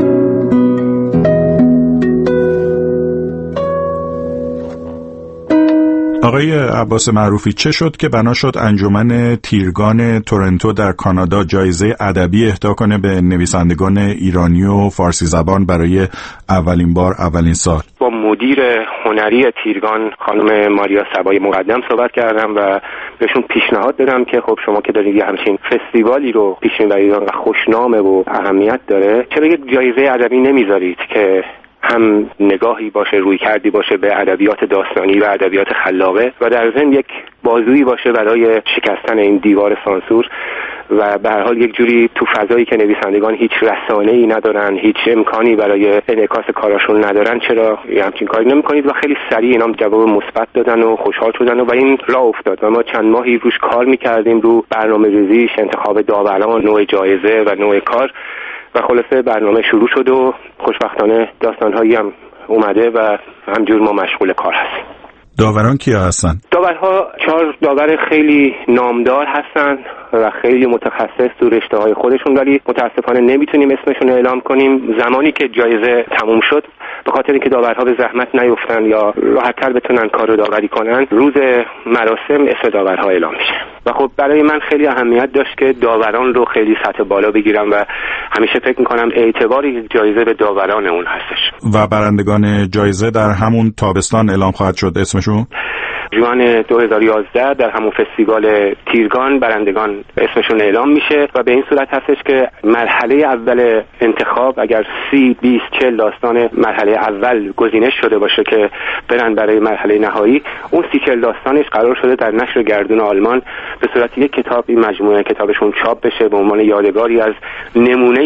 آقای عباس معروفی، چه شد که بنا شد انجمن تیرگان تورنتو در کانادا جایزه ادبی اهدا کنه به نویسندگان ایرانی و فارسی زبان برای اولین بار اولین سال؟ با مدیر هنری تیرگان خانم ماریا صبای مقدم صحبت کردم و بهشون پیشنهاد دادم که خب شما که دارید یه همچین فستیوالی رو پیش میبرید و خوشنامه و اهمیت داره، چرا یک جایزه ادبی نمیذارید که هم نگاهی باشه، روی کردی باشه به ادبیات داستانی و ادبیات خلاقه و در ضمن یک بازویی باشه برای شکستن این دیوار سانسور و به هر حال یک جوری تو فضایی که نویسندگان هیچ رسانه‌ای ندارن، هیچ امکانی برای انعکاس کاراشون ندارن، چرا همچین کاری نمی‌کنید؟ و خیلی سریع اینا جواب مثبت دادن و خوشحال شدن و این راه افتاد و ما چند ماهی روش کار می‌کردیم، رو برنامه‌ریزیش، انتخاب داوران، نوع جایزه و نوع کار و خلاصه برنامه شروع شد و خوشبختانه داستان‌هایی هم اومده و همجور ما مشغول کار هستیم. داوران کیا هستن؟ داورها 4 داور خیلی نامدار هستن و خیلی متخصص تو رشته‌های خودشون، ولی متاسفانه نمیتونیم اسمشون رو اعلام کنیم. زمانی که جایزه تموم شد، به خاطر اینکه داورها به زحمت نیفتن یا راحت‌تر بتونن کار رو داوری کنن، روز مراسم اسم داورها اعلام میشه و خب برای من خیلی اهمیت داشت که داوران رو خیلی سطح بالا بگیرم و همیشه فکر میکنم اعتباری جایزه به داوران اون هستش. و برندگان جایزه در همون تابستان اعلام خواهد شد اسمشون؟ جوان 2011 در همون فستیوال تیرگان برندگان اسمشون اعلام میشه و به این صورت هستش که مرحله اول انتخاب اگر 30 20 40 داستان مرحله اول گزینش شده باشه که برن برای مرحله نهایی، اون 30 40 داستانش قرار شده در نشر گردون آلمان به صورت یک کتاب، این مجموعه کتابشون چاپ بشه به عنوان یادگاری از نمونه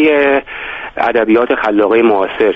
ادبیات خلاقه معاصر.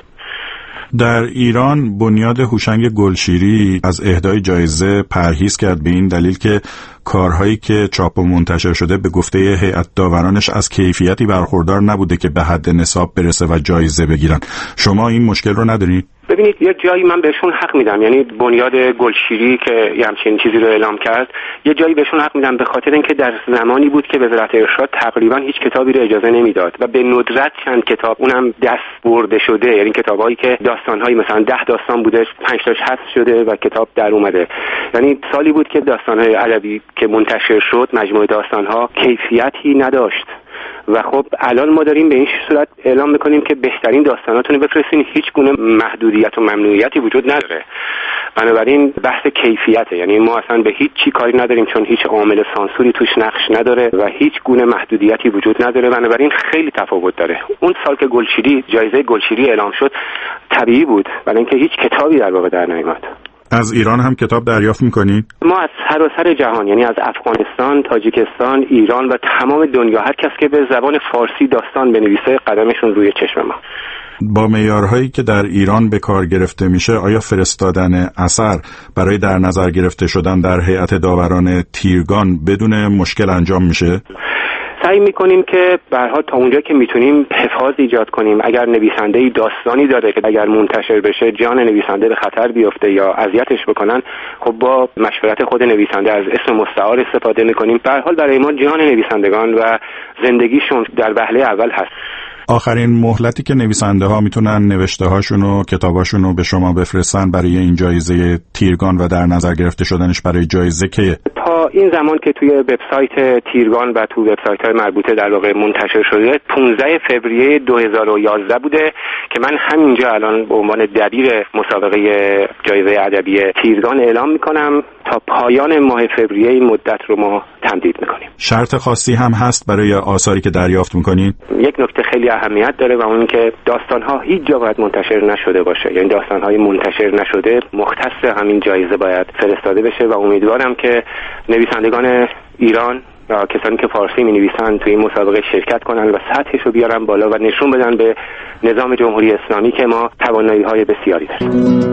در ایران بنیاد هوشنگ گلشیری از اهدای جایزه پرهیز کرد به این دلیل که کارهایی که چاپ و منتشر شده به گفته هیئت داورانش از کیفیتی برخوردار نبوده که به حد نصاب برسه و جایزه بگیرن. شما این مشکل رو ندارید؟ ببینید، یه جایی من بهشون حق میدم، یعنی بنیاد گلشیری که یه همچین چیزی رو اعلام کرد، یه جایی بهشون حق میدم به خاطر اینکه در زمانی بود که وزارت ارشاد تقریبا هیچ کتابی رو اجازه نمیداد و به ندرت چند کتاب، اونم دست برده شده، یعنی کتابایی که داستان‌هایی مثلا 10 داستان بودش 5 تاش حذف شده و کتاب در اومده. یعنی سالی بود که داستان‌های ادبی که منتشر شد، مجموعه داستان‌ها کیفیتی نداشت و خب الان ما داریم به این صورت اعلام میکنیم که بهترین داستاناتون رو بفرستین، هیچ گونه محدودیت و ممنوعیتی وجود نداره. بنابراین بحث کیفیته، یعنی ما اصلا به هیچ چی کاری نداریم چون هیچ عامل سانسوری توش نقش نداره و هیچ گونه محدودیتی وجود نداره. بنابراین خیلی تفاوت داره. اون سال که گلشیری جایزه گلشیری اعلام شد طبیعی بود، ولی اینکه هیچ کتابی در واقع در نیامد. از ایران هم کتاب دریافت میکنید؟ ما از سراسر جهان، یعنی از افغانستان، تاجیکستان، ایران و تمام دنیا، هر کس که به زبان فارسی داستان بنویسه قدمشون روی چشم ما. با معیارهایی که در ایران به کار گرفته میشه، آیا فرستادن اثر برای در نظر گرفته شدن در هیئت داوران تیرگان بدون مشکل انجام میشه؟ سعی میکنیم که به هر حال تا اونجا که میتونیم حفاظ ایجاد کنیم. اگر نویسنده‌ای داستانی داره که اگر منتشر بشه جان نویسنده به خطر بیفته یا اذیتش بکنن، خب با مشورت خود نویسنده از اسم مستعار استفاده میکنیم. به هر حال برای ما جان نویسندگان و زندگیشون در وهله اول هست. آخرین مهلتی که نویسنده ها میتونن نوشته هاشون و کتاباشون رو به شما بفرستن برای این جایزه تیرگان و در نظر گرفته شدنش برای جایزه که تا این زمان که توی وبسایت تیرگان و تو وبسایت‌های مربوطه در واقع منتشر شده 15 فوریه 2011 بوده که من همینجا الان به عنوان دبیر مسابقه جایزه ادبی تیرگان اعلام میکنم تا تا پایان ماه فوریه این مدت رو ما تمدید میکنیم. شرط خاصی هم هست برای آثاری که دریافت میکنید؟ یک نکته خیلی اهمیت داره و اون که داستانها هیچ جا باید منتشر نشده باشه، یعنی داستانهای منتشر نشده مختص همین جایزه باید فرستاده بشه و امیدوارم که نویسندگان ایران و کسانی که فارسی می‌نویسن توی این مسابقه شرکت کنن و سطحش رو بیارن بالا و نشون بدن به نظام جمهوری اسلامی که ما توانایی‌های بسیاری داریم.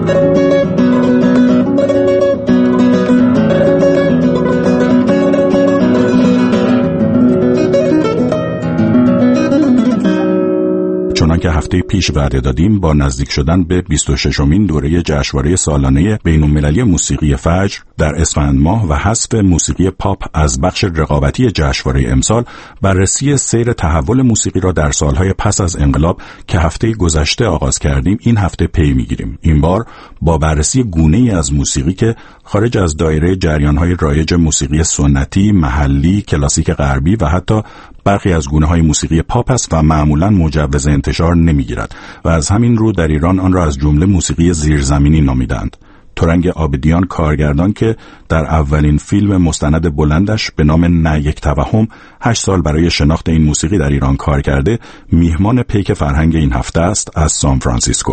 چنانکه هفته پیش وعده دادیم، با نزدیک شدن به 26مین دوره جشنواره سالانه بین‌المللی موسیقی فجر در اسفند ماه و حذف موسیقی پاپ از بخش رقابتی جشنواره امسال، بررسی سیر تحول موسیقی را در سالهای پس از انقلاب که هفته گذشته آغاز کردیم این هفته پی می‌گیریم. این بار با بررسی گونه‌ای از موسیقی که خارج از دایره جریان‌های رایج موسیقی سنتی، محلی، کلاسیک غربی و حتی برخی از گونه‌های موسیقی پاپ است و معمولاً مجوز انتشار نمی‌گیرد و از همین رو در ایران آن را از جمله موسیقی زیرزمینی نامیدند. ترنگ عابدیان، کارگردان که در اولین فیلم مستند بلندش به نام نه یک توهم 8 سال برای شناخت این موسیقی در ایران کار کرده، میهمان پیک فرهنگ این هفته است از سان فرانسیسکو.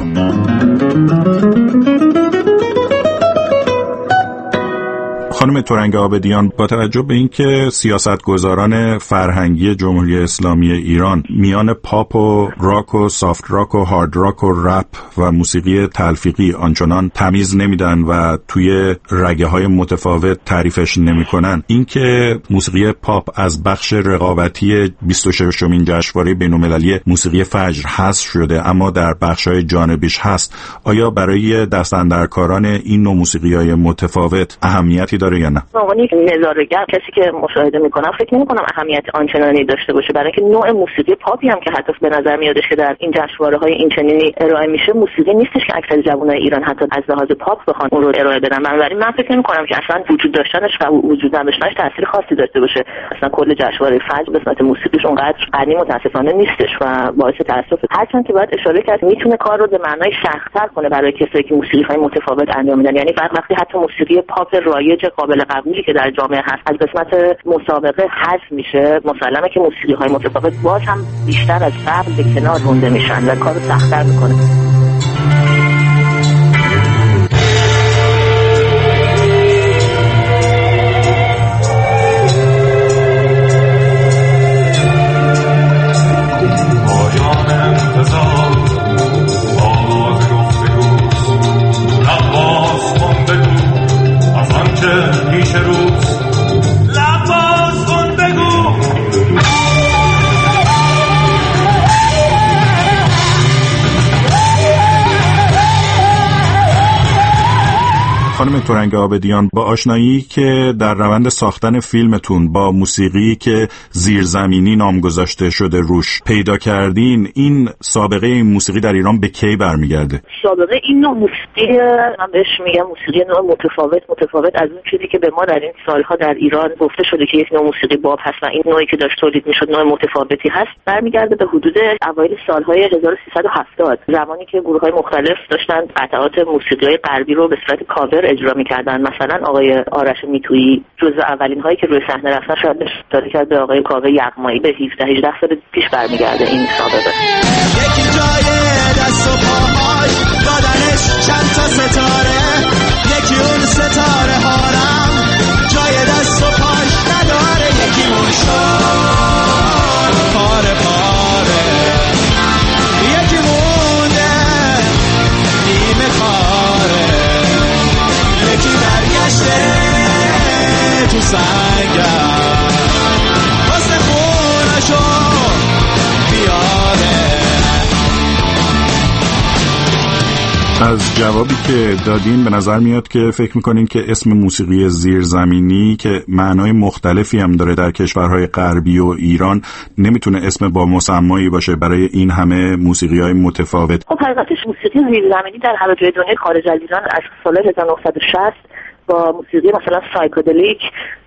خانم ترنگ عابدیان، با توجه به اینکه سیاستگزاران فرهنگی جمهوری اسلامی ایران میان پاپ و راک و سافت راک و هارد راک و رپ و موسیقی تلفیقی آنچنان تمیز نمیدن و توی رگه‌های متفاوت تعریفش نمیکنن، اینکه موسیقی پاپ از بخش رقابتی 26مین جشنواره بین‌المللی موسیقی فجر حذف شده اما در بخش‌های جانبیش هست، آیا برای دستاندرکاران این نوع موسیقی‌های متفاوت اهمیتی داره یا نه؟ عنوان نظاره‌گر کسی که مشاهده میکنم فکر نمی‌کنم اهمیت آنچنانی داشته باشه، برای اینکه نوع موسیقی پاپی هم که حتی به نظر میادش که در این جشنواره‌های این چنینی ارائه میشه موسیقی نیستش که اکثر جوانای ایران حتی از لحاظ پاپ بخوان اون رو ارائه بدن. بنابراین من فکر نمی‌کنم که اصلا وجود داشتنش و وجود نداشتنش تاثیر خاصی داشته باشه. اصلا کل جشنواره فجر به صورت موسیقیش اونقدر غنی متاسفانه نیستش و باعث تأسف، هرچند که باید اشاره کرد میتونه کار رو به معنای شخص‌تر کنه برای کسایی که موسیقی‌های متفاوت انجام میدن. یعنی وقتی حتی موسیقی پاپ رایج قابل قبولی که در جامعه هست از قسمت مسابقه حذف میشه، مسلمه که موسیقی‌های متفاوت باز هم بیشتر از قبل به کنار رونده میشن و کارو سخت‌تر میکنه. خانم ترنگ عابدیان، با آشنایی که در روند ساختن فیلمتون با موسیقی که زیرزمینی نام گذاشته شده روش پیدا کردین، این سابقه این موسیقی در ایران به کی برمیگرده؟ سابقه این نوع موسیقی من بهش میگم موسیقی نوع متفاوت از اون چیزی که به ما در این سالها در ایران گفته شده که یک نوع موسیقی باب هست و این نوعی که داشت تولید میشد نوع متفاوتی هست، برمیگرده به حدود اوایل سالهای 1370 زمانی که گروه‌های مختلف داشتن قطعات موسیقی غربی رو به صورت کاور اجرا می‌کردن. مثلا آقای آرش میتویی جزو اولین هایی که روی صحنه رفتن، شاید اشاره کرد به آقای کاوه یغمایی، به 17-18 سال پیش برمیگرده این سابقه. یکی جای دست و پاهاش بدنش چند تا ستاره، یکی اون ستاره هارم جای دست و پاش نداره، یکی مونشان پاره پاره، یکی مونده نیمه خاره، یکی برگشته تو سنگم واسه خونشو بیاره. از جوابی که دادین به نظر میاد که فکر میکنین که اسم موسیقی زیرزمینی که معنای مختلفی هم داره در کشورهای غربی و ایران نمیتونه اسم با مسمایی باشه برای این همه موسیقی‌های متفاوت. خب حقیقتش موسیقی زیرزمینی در همه جای دنیا خارج از ایران از سال 1960 با موسیقی مثلا سایکدلیک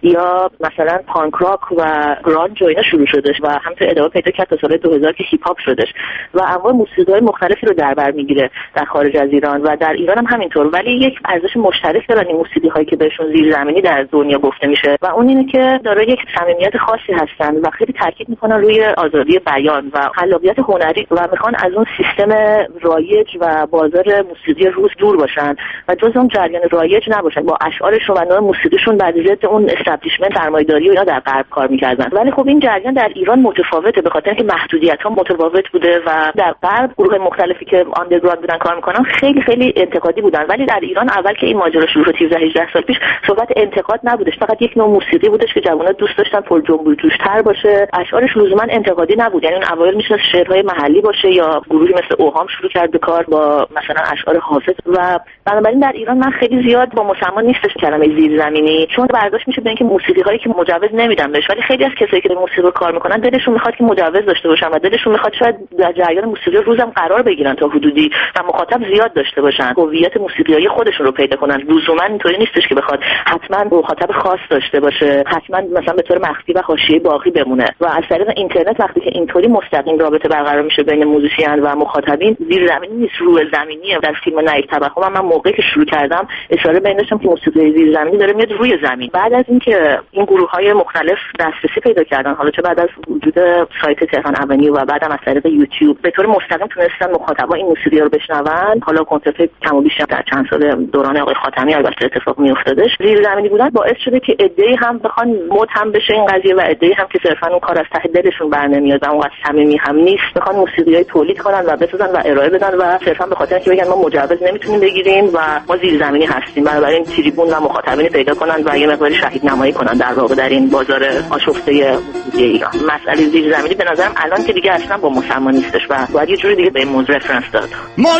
یا مثلا پانک راک و گرانج و اینا شروع شدش و همینطور ادامه پیدا کرد تا سال 2000 که هیپ هاپ شدش و انواع موسیقی‌های مختلفی رو در بر میگیره در خارج از ایران و در ایران هم همینطور. ولی یک ارزش مشترک دارن این موسیقی‌هایی که بهشون زیرزمینی در دنیا گفته میشه و اون اینه که دارای یک صمیمیت خاصی هستن و خیلی تاکید میکنن روی آزادی بیان و خلاقیت هنری و میخوان از اون سیستم رایج و بازار موسیقی روز دور باشن و جز اون جریان رایج نباشن. با اشعارشون و نوع موسیقیشون بر ضد اون استابلیشمنت سرمایه‌داری و اینا در غرب کار میکردن. ولی خب این جریان در ایران متفاوته به خاطر اینکه محدودیت‌ها متفاوت بوده و در غرب گروه مختلفی که آندرگراند بودن کار میکنن خیلی انتقادی بودن. ولی در ایران اول که این ماجرا شروع شد 18 سال پیش صحبت انتقاد نبودش، فقط یک نوع موسیقی بودش که جوان‌ها دوست داشتن پر جنب و جوش‌تر باشه. اشعارش لزوما انتقادی نبود، یعنی اون اوایل میشه شعرهای محلی باشه یا گروهی مثل اوهام شروع کرد به کار با مثلا اشعار حافظ و بنابراین در ایران من خیلی زیاد با مسما نیستش کلمه زیرزمینی، چون برداشت میشه به اینکه موسیقی‌هایی که مجوز نمیدن بهش. ولی خیلی از کسایی که موسیقی رو کار میکنن دلشون میخواد که مجوز داشته باشن و دلشون میخواد شاید در جریان موسیقی روزم قرار بگیرن تا حدودی و مخاطب زیاد داشته باشن، هویت موسیقیایی خودشون رو پیدا کنن. لزوما اینطوری نیستش که بخواد حتما مخاطب خاص داشته باشه، حتما مثلا به طور مخفی و حاشیه‌ای باقی بمونه. و از طریق اینترنت وقتی که اینطوری مستقیم رابطه برقرار میشه بین موزیسین و مخاطبین، زیرزمینی نیست، روی زمینیه. در فیلم نایب توهم من موقعی که شروع کردم اشاره به این داشتم که موسیقی زیرزمینی داره میاد روی زمین. بعد از اینکه این گروه‌های مختلف دسترسی پیدا کردن، حالا چه بعد از وجود سایت تهران اونیو و بعدم از طریق یوتیوب به طور مستقیم تونستن مخاطبا این موسیقی رو بشنون. حالا کنسرت کم و بیش در چند سال دوران آقای خاتمی البته اتفاق میافتادش. زیرزمینی بودن باعث شده که عده‌ای هم بخوان مد هم بشه این قضیه و عده‌ای هم که صرفا اون کار از ته دلشون برنمیاد و اونقدر صمیمی هم نیست، بخوان موسیقیای تولید کنن و بسازن و ارائه بدن و صرفا به خاطر اینکه بگن ما مجوز نمیتونیم بگیریم و ما زیرزمینی هستیم، بنابراین تریبون و مخاطبین پیدا کنن و یه مقدار شهید نمایی کنن در واقع در این بازار آشفته موسیقی ایران. مسئله زیرزمینی به نظرم الان که دیگه اصلا با مسما نیستش و باید یه جوری دیگه به این موضوع رفرنس داد.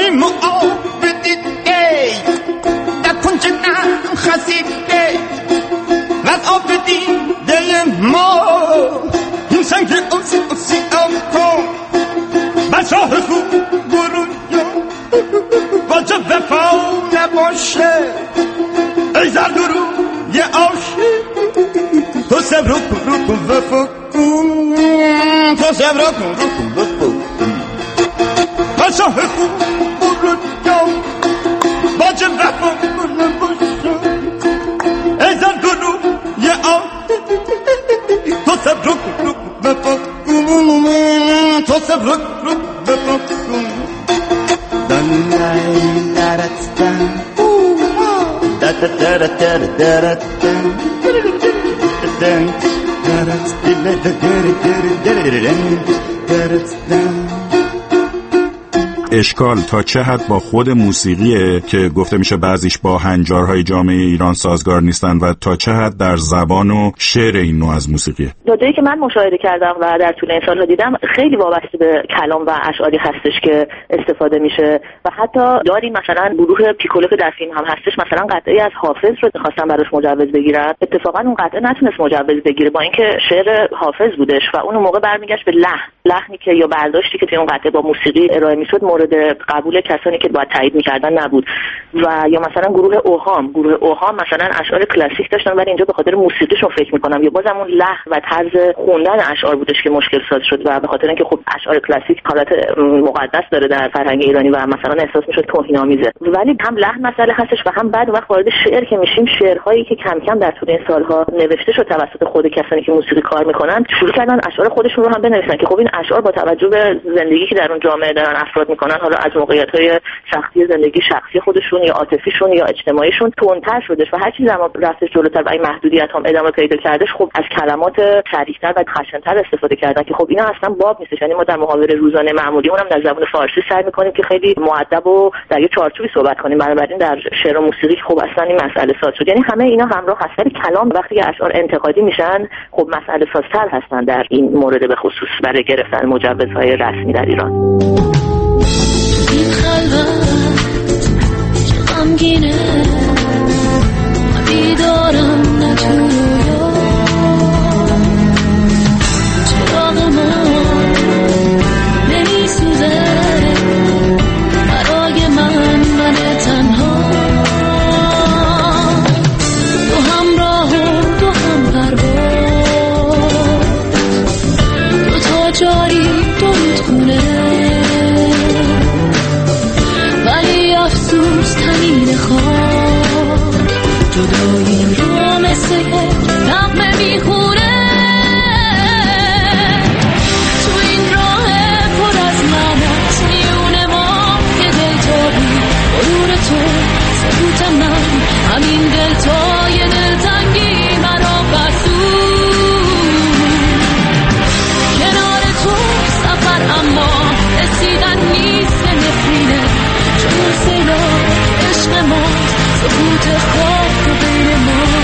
ای زردورو یه عاشق تو سبرو کن وفا کن، تو سبرو کن وفا کن، بچه خوب برو جام باجه وفا کن باشه. ای زردورو یه عاشق تو سبرو کن وفا کن، تو سبرو کن وفا کن. دن لای لرستن اشکال تا چه حد با خود موسیقیه که گفته میشه بعضیش با هنجارهای جامعه ایران سازگار نیستن و تا چه حد در زبان و شعر این نوع از موسیقیه؟ نکته‌ای که من مشاهده کردم و در طول این سال‌ها دیدم خیلی وابسته به کلام و اشعاری هستش که استفاده میشه و حتی داریم مثلا گروه پیکولو که در فیلم هم هستش مثلا قطعی از حافظ رو می‌خواستن براش مجوز بگیرن، اتفاقا اون قطعه نتونست مجوز بگیره با اینکه شعر حافظ بودش و اون موقع برمیگشت به لحنی که یا برداشتی که توی اون قطعه با موسیقی ارائه میشد مورد قبول کسانی که باید تایید می‌کردن نبود. و یا مثلا گروه اوهام مثلا اشعار کلاسیک داشتن ولی اینجا به خاطر موسیقیشون فکر می‌کنم یا بازم اون لحن و طرز خوندن اشعار بودش که مشکل ساز شد و به خاطر اینکه خب اشعار کلاسیک حالت مقدس داره در فرهنگ ایرانی و مثلا احساس می‌شد توهین‌آمیزه، ولی هم لحن مسئله هستش و هم بعد وقت وارد شعر که میشیم شعرهایی که کم کم در طول این سال‌ها نوشته شد توسط خود کسانی که موسیقی کار می‌کنن شروع کردن اشعار خودشون رو هم بنویسن که خب این اشعار با توجه به زندگی که در اون جامعه دارن افراد می‌کنن، حالا از موقعیت‌های شخصی زندگی شخصی خودشون یا عاطفیشون یا اجتماعیشون تندتر شدش و هر چیزی هم رفتش جلوتر و این محدودیت هم ادامه پیدا کردش، خب از کلمات صریح‌تر و خشن‌تر استفاده کردن که خب اینا اصلا باب نیستش. یعنی ما در محاوره روزانه معمولی اونم در زبان فارسی سعی می‌کنیم که خیلی مؤدب و در یه چارچوبی صحبت کنیم، بنابراین در شعر و موسیقی خب اصلا این مسئله ساز شد. یعنی همه اینا همراه هستن. کلام وقتی که اشعار انتقادی میشن خب مسئله سازتر هستن در این مورد به خصوص برای گرفتن مجوزهای رسمی در ایران. غمگینه بیدارم نتونم چراغ من نمیسوزه برای من تنها سکوت من، همین دلتای دلتنگی مرا بسود. کنار تو سفر اما رسیدن نیست به نفرینه، چون سیلاب عشق ما سکوت خواب تو بین ما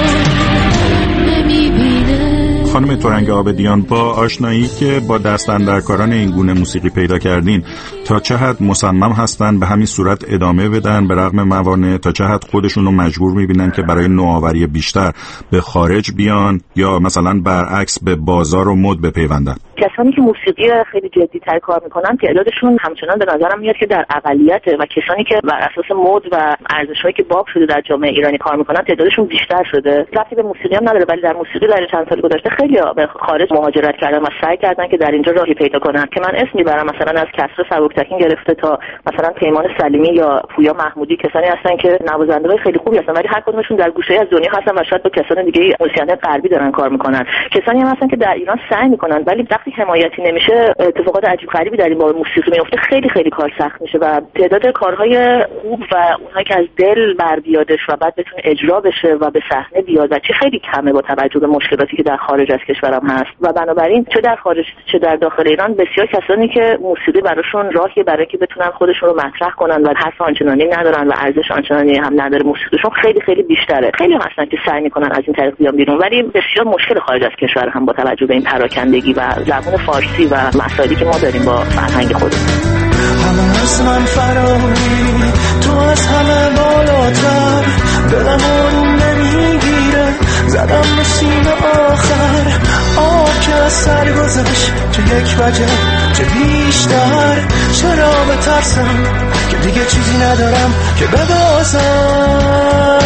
نمیبینه. خانم تورنگ آبدیان، با آشنایی که با دستاندرکاران این گونه موسیقی پیدا کردین، تا چه حد مصمم هستن به همین صورت ادامه بدن به رغم موانع؟ تا چه حد خودشون رو مجبور میبینن که برای نوآوری بیشتر به خارج بیان یا مثلا برعکس به بازار و مد بپیوندن؟ کسانی که موسیقی خیلی جدی‌تر کار میکنن تعدادشون همچنان به نظرم میاد که در اقلیته و کسانی که بر اساس مد و ارزش‌هایی که باب شده در جامعه ایرانی کار میکنن تعدادشون بیشتر شده. ربطی به موسیقی هم نداره، ولی در موسیقی در چند سال گذشته خیلی به خارج مهاجرت کردن و سعی کردن که در اینجا راهی پیدا کنن که من اسم میبرم، مثلا از کسرا سبکتکین گرفته تا مثلا پیمان سلیمی یا پویا محمودی، کسانی هستن که نوازنده‌های خیلی خوبی هستن ولی هر کدومشون در گوشه از دنیا هستن و شاید با کسان دیگه موسیقیان غربی دارن کار میکنن. کسانی هم هستن که در ایران سعی میکنن ولی وقتی حمایتی نمیشه اتفاقات عجیب غریبی در این باره موسیقی میفته، خیلی خیلی کار سخت میشه و تعداد کارهای خوب و اونهایی که از دل بر بیادش و بعد بتونه اجرا بشه و به صحنه بیاد و چه خیلی کمه با توجه به مشکلاتی که در خارج از کشورم هست. و بنابراین چه در خارج چه در داخل ایران بسیار کسانی که موسیقی براشون راهی برای که بتونن خودشون رو مطرح کنن و حرف آنچنانی ندارن و ارزش آنچنانی هم نداره موسیقیشون خیلی خیلی بیشتره. خیلی هستن که سعی میکنن از این طریق بیان بیرون ولی بسیار مشکل خارج از کشور هم با توجه به این پراکندگی و زبان فارسی و مسائلی که ما داریم با فرهنگ خودمون. همه از من فراری، تو از همه بالاتر، دلم آروم نمیگیره، زدم به سیم آخر، آب که از سر گذشت چه یک وجه چه بیشتر، چرا بترسم که دیگه چیزی ندارم که ببازم،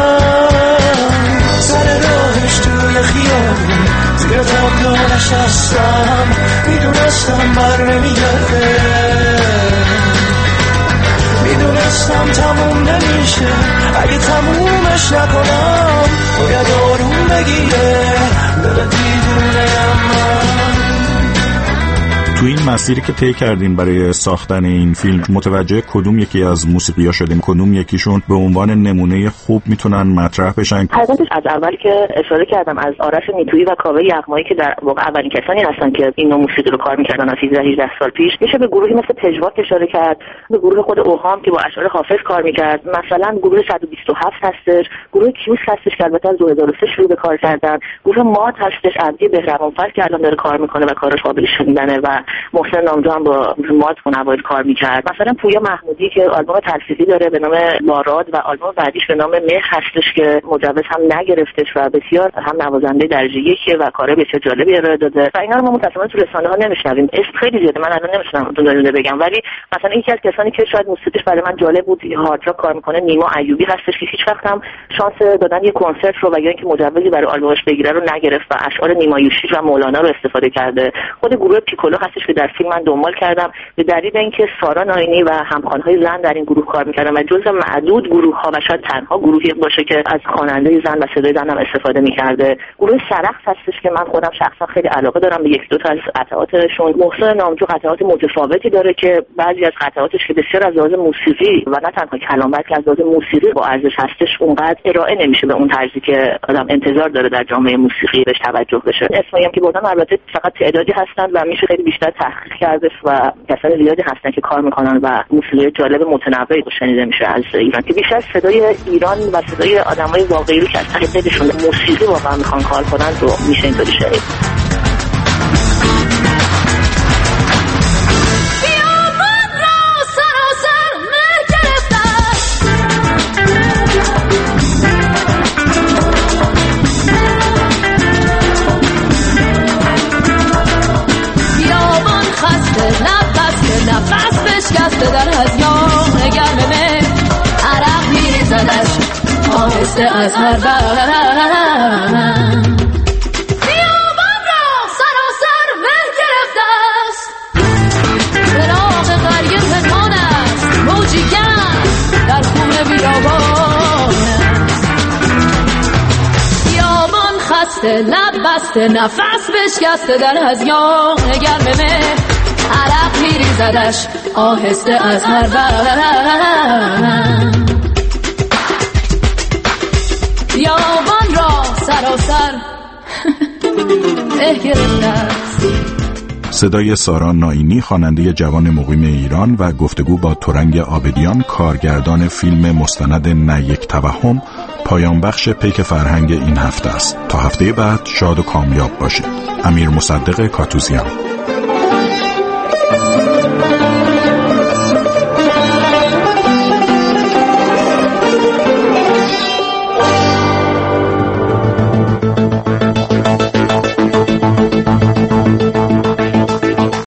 سر راهش توی خیابون زیر تابلو نشستم، میدونستم بر نمیگرده، میدونستم تموم نمیشه، اگه تمومش نکنم باید آروم بگیره دل دیوونه‌ام من. تو این مسیری که طی کردین برای ساختن این فیلم متوجه کدوم یکی از موسیقی‌ها شدین؟ کدوم یکیشون به عنوان نمونه خوب میتونن مطرح بشن؟ حقیقتش از اولی که اشاره کردم از آرش نیتویی و کاوه یغمایی که در واقع اولین کسانی هستن که این نوع موسیقی رو کار می‌کردن از 18 سال پیش، میشه به گروهی مثل پژواک اشاره کرد، به گروه خود اوهام که با اشعار حافظ کار می‌کرد، مثلا گروه 127 هستش، گروه کیوس هستش که البته از 2003 شروع به کار کردن، گروه مات هستش عبدی بهرام‌فر که الان داره کار می‌کنه و کارش قابل شنیدنه و محسن نامجو هم با مات منوال کار می‌کرد. مثلا پویا محمودی که آلبوم تلفیقی داره به نام باراد و آلبوم بعدیش به نام مه هستش که مجوز هم نگرفتش و بسیار هم نوازنده درجه یکیه و کار بسیار جالبی ارائه داده و اینا رو ما متأسفانه تو رسانه‌ها نمی‌شنویم. اسم خیلی زیاده من الان نمی‌تونم دونه بگم ولی مثلا یکی از کسانی که شاید موسیقیش برای من جالب بود هارد راک کار می‌کنه نیما ایوبی هستش که هیچ وقت هم شانس دادن یه کنسرت رو و یا اینکه مجوزی برای آلبومش بگیره رو نگرفت و اشعار نیما یوشی و مولانا رو استفاده کرده. خود گروه پیکولو هستش که در فیلم من دنبال کردم به دلیل اینکه سارا ناینی و همخوان‌های زن در این گروه کار می‌کردن و جزو معدود گروه‌ها و شاید تنها گروهی باشه که از خواننده زن و صدای زن هم استفاده می‌کرده. گروه سرخس هستش که من خودم شخصا خیلی علاقه دارم به یک دو تا از قطعاتشون. محسن نامجو قطعات متفاوتی داره که بعضی از قطعاتش که بسیار از لحاظ موسیقی و نه تنها کلام بلکه از لحاظ موسیقی با ارزش هستش اونقدر ارائه نمیشه به اون طرزی که آدم انتظار داره در جامعه موسیقی بهش توجه بشه. اسمایی هم که بردم البته فقط تعدادی هستن و میشه خیلی بیشتر تحقیق کردش و کسان زیادی هستن که کار میکنن و موسیقی جالب متنوعی شنیده میشه از ایران که بیشتر صدای ایران و صدای آدمای واقعی رو که از ته دلشون موسیقی واقعا میخوان کار کنن رو میشه اینطوری شنید. نفس بشکسته در از یام گرمه عرق میزدش آهسته از هر برم بیابان را سراسر مه گرفته است فراغ قریه پنهان است موجی گرم در خون بیابان است بیابان خسته لب بسته نفس بشکسته در از یام گرمه عرق میریزدش آهسته از هر برم صدای سارا نائینی خواننده جوان مقیم ایران و گفتگو با ترنگ عابدیان کارگردان فیلم مستند نه یک توهم پایان بخش پیک فرهنگ این هفته است. تا هفته بعد شاد و کامیاب باشید. امیر مصدق کاتوزیان.